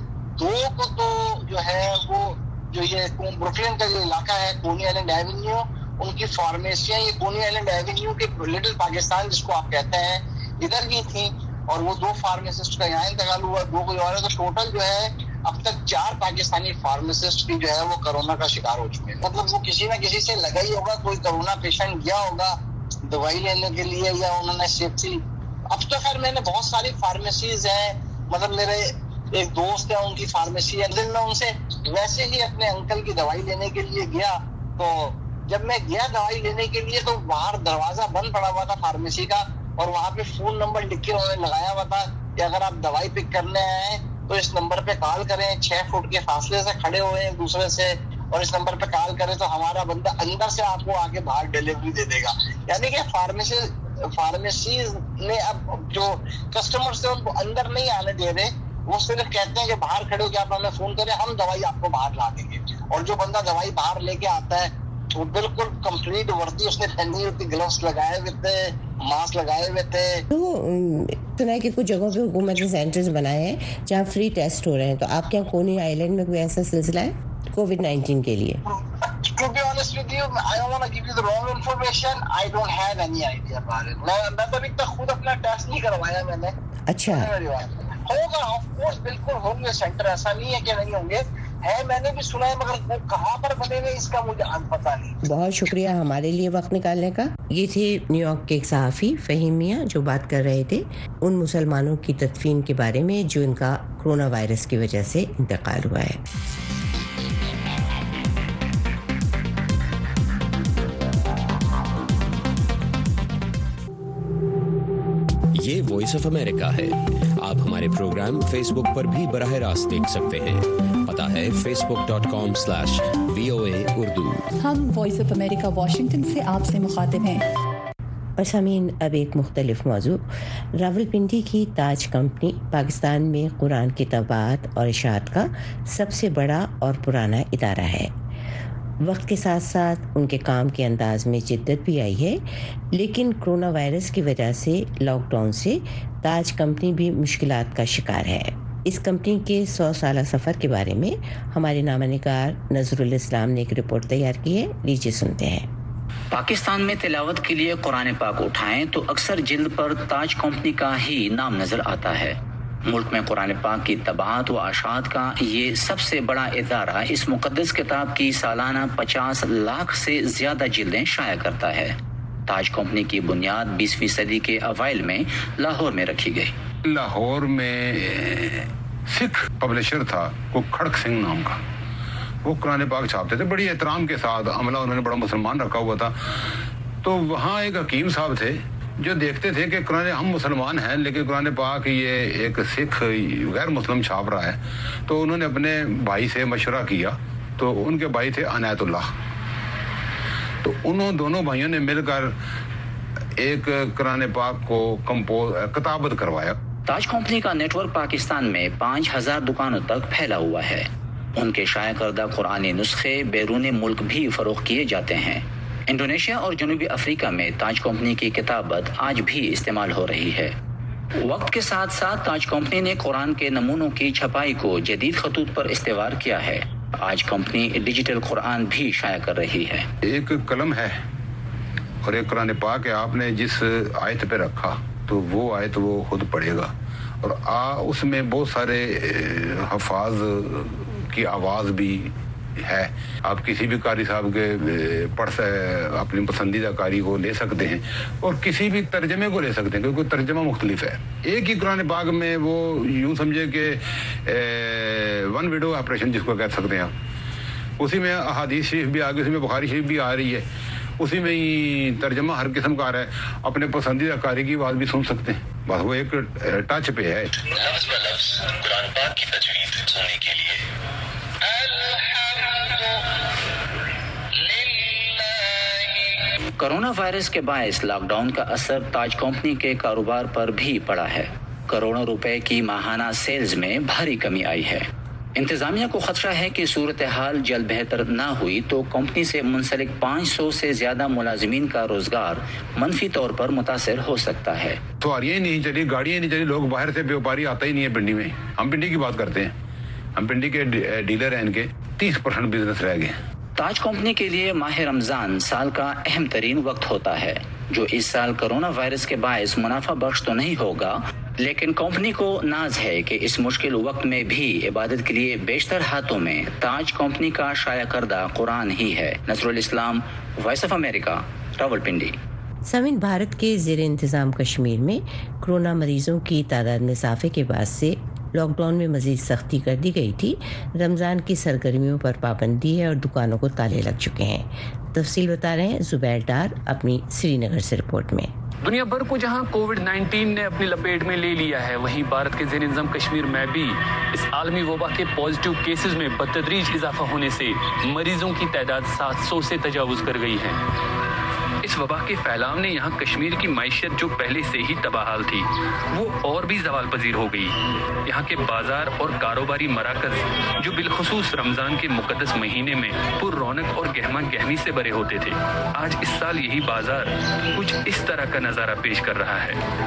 2 کو تو جو ہے وہ جو یہ بروکلن کا جو علاقہ ہے کونی آئلینڈ ایونیو, ان کی فارمیسیاں یہ کونی آئلینڈ ایونیو کے لٹل پاکستان جس کو آپ کہتے ہیں ادھر کی تھیں, اور وہ 2 فارمیسسٹ کا یہاں انتقال ہوا, 2 کوئی اور ہے. تو ٹوٹل جو ہے اب تک 4 پاکستانی فارمیسسٹ کی جو ہے وہ کورونا کا شکار ہو چکے ہیں. مطلب وہ کسی نہ کسی سے لگا ہی ہوگا, کوئی کورونا پیشنٹ گیا ہوگا دوائی لینے کے لیے, یا انہوں نے سیفٹی. اب تو خیر میں نے بہت ساری فارمیسیز ہیں, مطلب میرے ایک دوست ہے ان کی فارمیسی ہے, دن میں ان سے ویسے ہی اپنے انکل کی دوائی لینے کے لیے گیا. تو جب میں گیا دوائی لینے کے لیے تو باہر دروازہ بند پڑا ہوا تھا فارمیسی کا, اور وہاں پہ فون نمبر لکھ کے انہوں نے لگایا ہوا تھا کہ اگر آپ دوائی پک کرنے آئے تو اس نمبر پہ کال کریں, 6 فٹ کے فاصلے سے کھڑے ہوئے ہیں دوسرے سے, اور اس نمبر پہ کال کریں تو ہمارا بندہ اندر سے آپ کو آگے باہر ڈیلیوری دے دے گا. یعنی کہ فارمیسیز نے اب جو کسٹمر سے ان کو اندر نہیں آنے دے رہے, وہ صرف کہتے ہیں کہ باہر کھڑے ہو کے آپ ہمیں فون کریں, ہم دوائی آپ کو باہر لا دیں گے. اور جو بندہ دوائی باہر لے کے آتا ہے وہ بالکل کمپلیٹ وردی اس نے پہنی ہوتی, گلوز لگائے ہوئے تھے, ماسک لگائے ہوئے تھے. تو سنا ہے کہ کچھ جگہوں پہ حکومت نے سینٹرز بنائے ہیں جہاں فری ٹیسٹ ہو رہے ہیں, تو آپ کے یہاں کونی آئلینڈ میں کوئی ایسا سلسلہ ہے COVID-19 کے لیے؟ To be honest with you, I don't want to give you the wrong information. I don't have any idea about it. میں تو ابھی تک خود اپنا ٹیسٹ نہیں کروایا میں نے. اچھا ہوگا آف کورس, بالکل ہوں گے سینٹر, ایسا نہیں ہے کہ نہیں ہوں گے, ہے میں نے بھی سنا ہے, مگر وہ کہاں پر بنے ہوئے اس کا مجھے پتہ نہیں. بہت شکریہ ہمارے لیے وقت نکالنے کا. یہ تھے نیو یارک کے ایک صحافی فہیم میاں جو بات کر رہے تھے ان مسلمانوں کی تدفین کے بارے میں جو ان کا کرونا وائرس کی وجہ سے انتقال ہوا ہے. یہ وائس آف امریکہ ہے. آپ ہمارے پروگرام فیس بک پر بھی براہ راست دیکھ سکتے ہیں. پتہ ہے facebook.com/VOA اردو. ہم وائس آف امریکہ واشنگٹن سے آپ سے مخاطب ہیں. اور سامعین اب ایک مختلف موضوع. راولپنڈی کی تاج کمپنی پاکستان میں قرآن کی طباعت اور اشاعت کا سب سے بڑا اور پرانا ادارہ ہے. وقت کے ساتھ ساتھ ان کے کام کے انداز میں جدت بھی آئی ہے, لیکن کرونا وائرس کی وجہ سے لاک ڈاؤن سے تاج کمپنی بھی مشکلات کا شکار ہے. اس کمپنی کے 100 سالہ سفر کے بارے میں ہمارے نامہ نگار نظر الاسلام نے ایک رپورٹ تیار کی ہے, لیجیے سنتے ہیں. پاکستان میں تلاوت کے لیے قرآن پاک اٹھائیں تو اکثر جلد پر تاج کمپنی کا ہی نام نظر آتا ہے. मुल्क में कुरान पाक की तबाअत व अशात का ये सबसे बड़ा इदारा इस मुकद्दस किताब की सालाना 50 लाख से ज्यादा जिल्दें शाया करता है। ताज कंपनी की बुनियाद 20वीं सदी के अवाइल में लाहौर में रखी गई। लाहौर में सिख पब्लिशर था वो खड़क सिंह नाम का, वो कुरान पाक छापते थे बड़ी एहतराम के साथ। अमला उन्होंने बड़ा मुसलमान रखा हुआ था। तो वहाँ एक हकीम साहब थे जो देखते थे कि कुरान, हम मुसलमान हैं लेकिन कुरान पाक ये एक सिख गैर मुस्लिम छाप रहा है। तो उन्होंने अपने भाई से मशवरा किया, तो उनके भाई थे अनायतुल्लाह, तो उन्होंने दोनों भाइयों ने मिलकर एक कुरान पाक को किताबत करवाया। ताज कंपनी का नेटवर्क पाकिस्तान में 5000 दुकानों तक फैला हुआ है। उनके शाया करदा कुरानी नुस्खे बैरून मुल्क भी फरोख्त किए जाते हैं। इंडोनेशिया और जनूबी अफ्रीका में ताज कंपनी की किताबत आज भी इस्तेमाल हो रही है। वक्त के साथ साथ ताज कंपनी ने कुरान के नमूनों की छपाई को जदीद खतूत पर इस्तेवार किया है। आज कंपनी डिजिटल कुरान भी शाया कर रही है। एक कलम है और एक कुरान पाक है, आपने जिस आयत पे रखा तो वो आयत वो खुद पढ़ेगा और उसमें बहुत सारे हफाज की आवाज़ भी है। आप किसी भी कारी साहब के अपनी पसंदीदा कारी को ले सकते हैं और किसी भी तर्जमे को ले सकते हैं क्योंकि तर्जमा मुख्तलिफ है। एक ही कुरान पाक में वो यूँ समझे कि वन विडो ऑपरेशन जिसको कह सकते हैं आप, उसी में अहादीस शरीफ भी आ गई, उसी में बुखारी शरीफ भी आ रही है, उसी में ही तर्जमा हर किस्म का आ रहा है। अपने पसंदीदा कारी की बात भी सुन सकते हैं, बस वो एक टच पे है। लफ्ज़ ब लफ्ज़ कुरान पाक की तजवीद सुनने के लिए कोरोना वायरस के बायस लॉकडाउन का असर ताज कंपनी के कारोबार पर भी पड़ा है। करोड़ों रुपए की माहाना सेल्स में भारी कमी आई है। इंतजामिया को खदशा है कि सूरत हाल जल्द बेहतर ना हुई तो कंपनी से मुंसलिक 500 से ज्यादा मुलाजिमीन का रोजगार मनफी तौर पर मुतासर हो सकता है। सवारियाँ नहीं चली, गाड़ियाँ नहीं चली, लोग बाहर से व्यापारी आता ही नहीं है पिंडी में। हम पिंडी की बात करते हैं, हम पिंडी के डीलर हैं, इनके 30% बिजनेस रह गए। ताज कंपनी के लिए माह रमजान साल का अहम तरीन वक्त होता है, जो इस साल कोरोना वायरस के बायस मुनाफा बख्श तो नहीं होगा, लेकिन कंपनी को नाज है कि इस मुश्किल वक्त में भी इबादत के लिए बेशतर हाथों में ताज कंपनी का शाया करदा कुरान ही है। Nasrul Islam, voice of America, Rawalpindi. Samin, Bharat के ज़ेर इंतज़ाम कश्मीर में कोरोना मरीजों की तादाद में इजाफे के बाद से लॉकडाउन में मज़ीद सख्ती कर दी गई थी। रमज़ान की सरगर्मियों पर पाबंदी है और दुकानों को ताले लग चुके हैं। तफसील बता रहे हैं जुबैर डार अपनी श्रीनगर से रिपोर्ट में। दुनिया भर को जहां कोविड-19 ने अपनी लपेट में ले लिया है, वहीं भारत के ज़ेर-ए-निज़ाम कश्मीर में भी इस आलमी वबा के पॉजिटिव केसेस में बतदरीज इजाफा होने से मरीजों की तादाद 700 से तजावुज कर गई है। इस वबा के फैलाव ने यहाँ कश्मीर की माइशत जो पहले से ही तबाहाल थी वो और भी ज़वाल पजीर हो गई। यहाँ के बाजार और कारोबारी मराकज जो बिलखुसूस रमज़ान के मुकद्दस महीने में पुर रौनक और गहमा गहमी से भरे होते थे, आज इस साल यही बाजार कुछ इस तरह का नज़ारा पेश कर रहा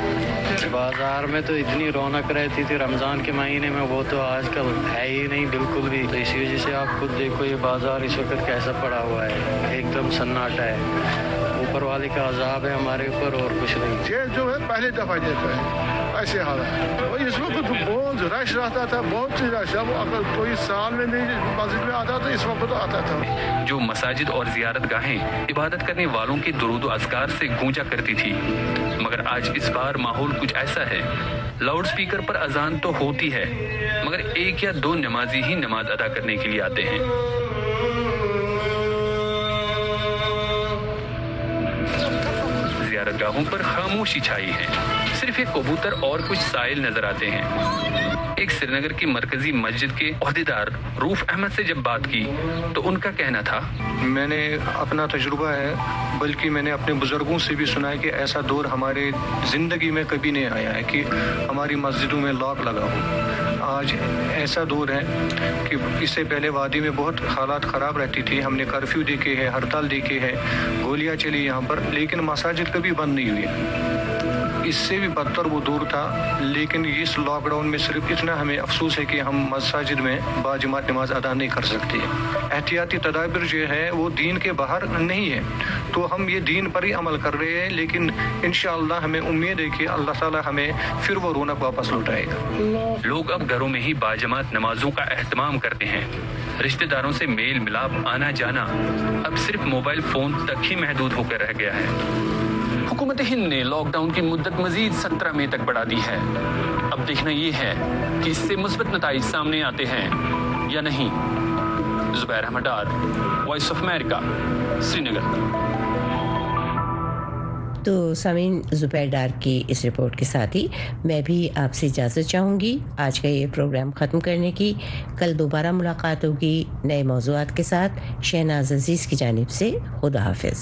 है। बाजार में तो इतनी रौनक रहती थी रमज़ान के महीने में, वो तो आजकल है ही नहीं बिल्कुल भी। तो इसी वजह से आप खुद देखो ये बाजार इस वक्त कैसा पड़ा हुआ है, एकदम सन्नाटा है। ऊपर वाले का अजाब है हमारे ऊपर और कुछ नहीं। ये जो है पहले दफा देता है, ऐसे हाल है। और इस वक्त बहुत रश रहता था, बहुत ही रश। अब अगर कोई साल में नहीं मस्जिद में आता तो इस वक्त आता था। जो मसाजिद और जियारत गाहें इबादत करने वालों के दुरूद व अज़कार से गूंजा करती थी, मगर आज इस बार माहौल कुछ ऐसा है, लाउड स्पीकर पर अजान तो होती है मगर 1 या 2 नमाजी ही नमाज अदा करने के लिए आते हैं। जियारतगाहों पर खामोशी छाई है, सिर्फ एक कबूतर और कुछ साइल नजर आते हैं। एक श्रीनगर की मरकजी मस्जिद के ओहदेदार रूफ अहमद से जब बात की तो उनका कहना था, मैंने अपना तजुर्बा है, बल्कि मैंने अपने बुजुर्गों से भी सुना है कि ऐसा दौर हमारे ज़िंदगी में कभी नहीं आया है कि हमारी मस्जिदों में लॉक लगा हो। आज ऐसा दौर है कि इससे पहले वादी में बहुत हालात ख़राब रहती थी। हमने कर्फ्यू देखे हैं, हड़ताल देखे हैं, गोलियां चली यहाँ पर, लेकिन मसाजिद कभी बंद नहीं हुई। इससे भी बदतर वो दौर था। लेकिन इस लॉकडाउन में सिर्फ इतना हमें अफसोस है कि हम मसाजिद में बाजमात नमाज अदा नहीं कर सकते। एहतियाती तदाबीर जो है वो दीन के बाहर नहीं है, तो हम ये दीन पर ही अमल कर रहे हैं, लेकिन इंशाअल्लाह हमें उम्मीद है कि अल्लाह ताला हमें फिर वो रौनक वापस लौटाएगा। लोग अब घरों में ही बाजमात नमाजों का एहतमाम करते हैं। रिश्तेदारों से मेल मिलाप आना जाना अब सिर्फ मोबाइल फोन तक ही महदूद होकर रह गया है। हुकूमत हिंद ने लॉकडाउन की मुद्दत मजीद 17 मई तक बढ़ा दी है। अब देखना ये है कि इससे मुस्बत नताइज सामने आते हैं या नहीं। Zubair Ahmad Dar, voice of America, Srinagar. तो सामीन, जुबैर डार की इस रिपोर्ट के साथ ही मैं भी आपसे इजाज़त चाहूँगी आज का ये प्रोग्राम ख़त्म करने की। कल दोबारा मुलाकात होगी नए मौज़ूआत के साथ। शहनाज अजीज़ की जानिब से खुदा हाफिज़।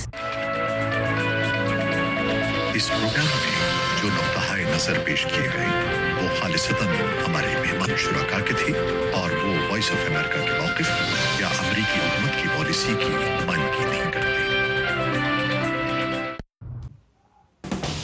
इस प्रोग्राम में जो नुक्ताए नज़र पेश किए गए वो खालिसतन हमारे मेहमान शुराका के थे और वो वॉइस ऑफ अमेरिका के मौक़िफ़ या अमरीकी हुकूमत की पॉलिसी की नुमाइंदगी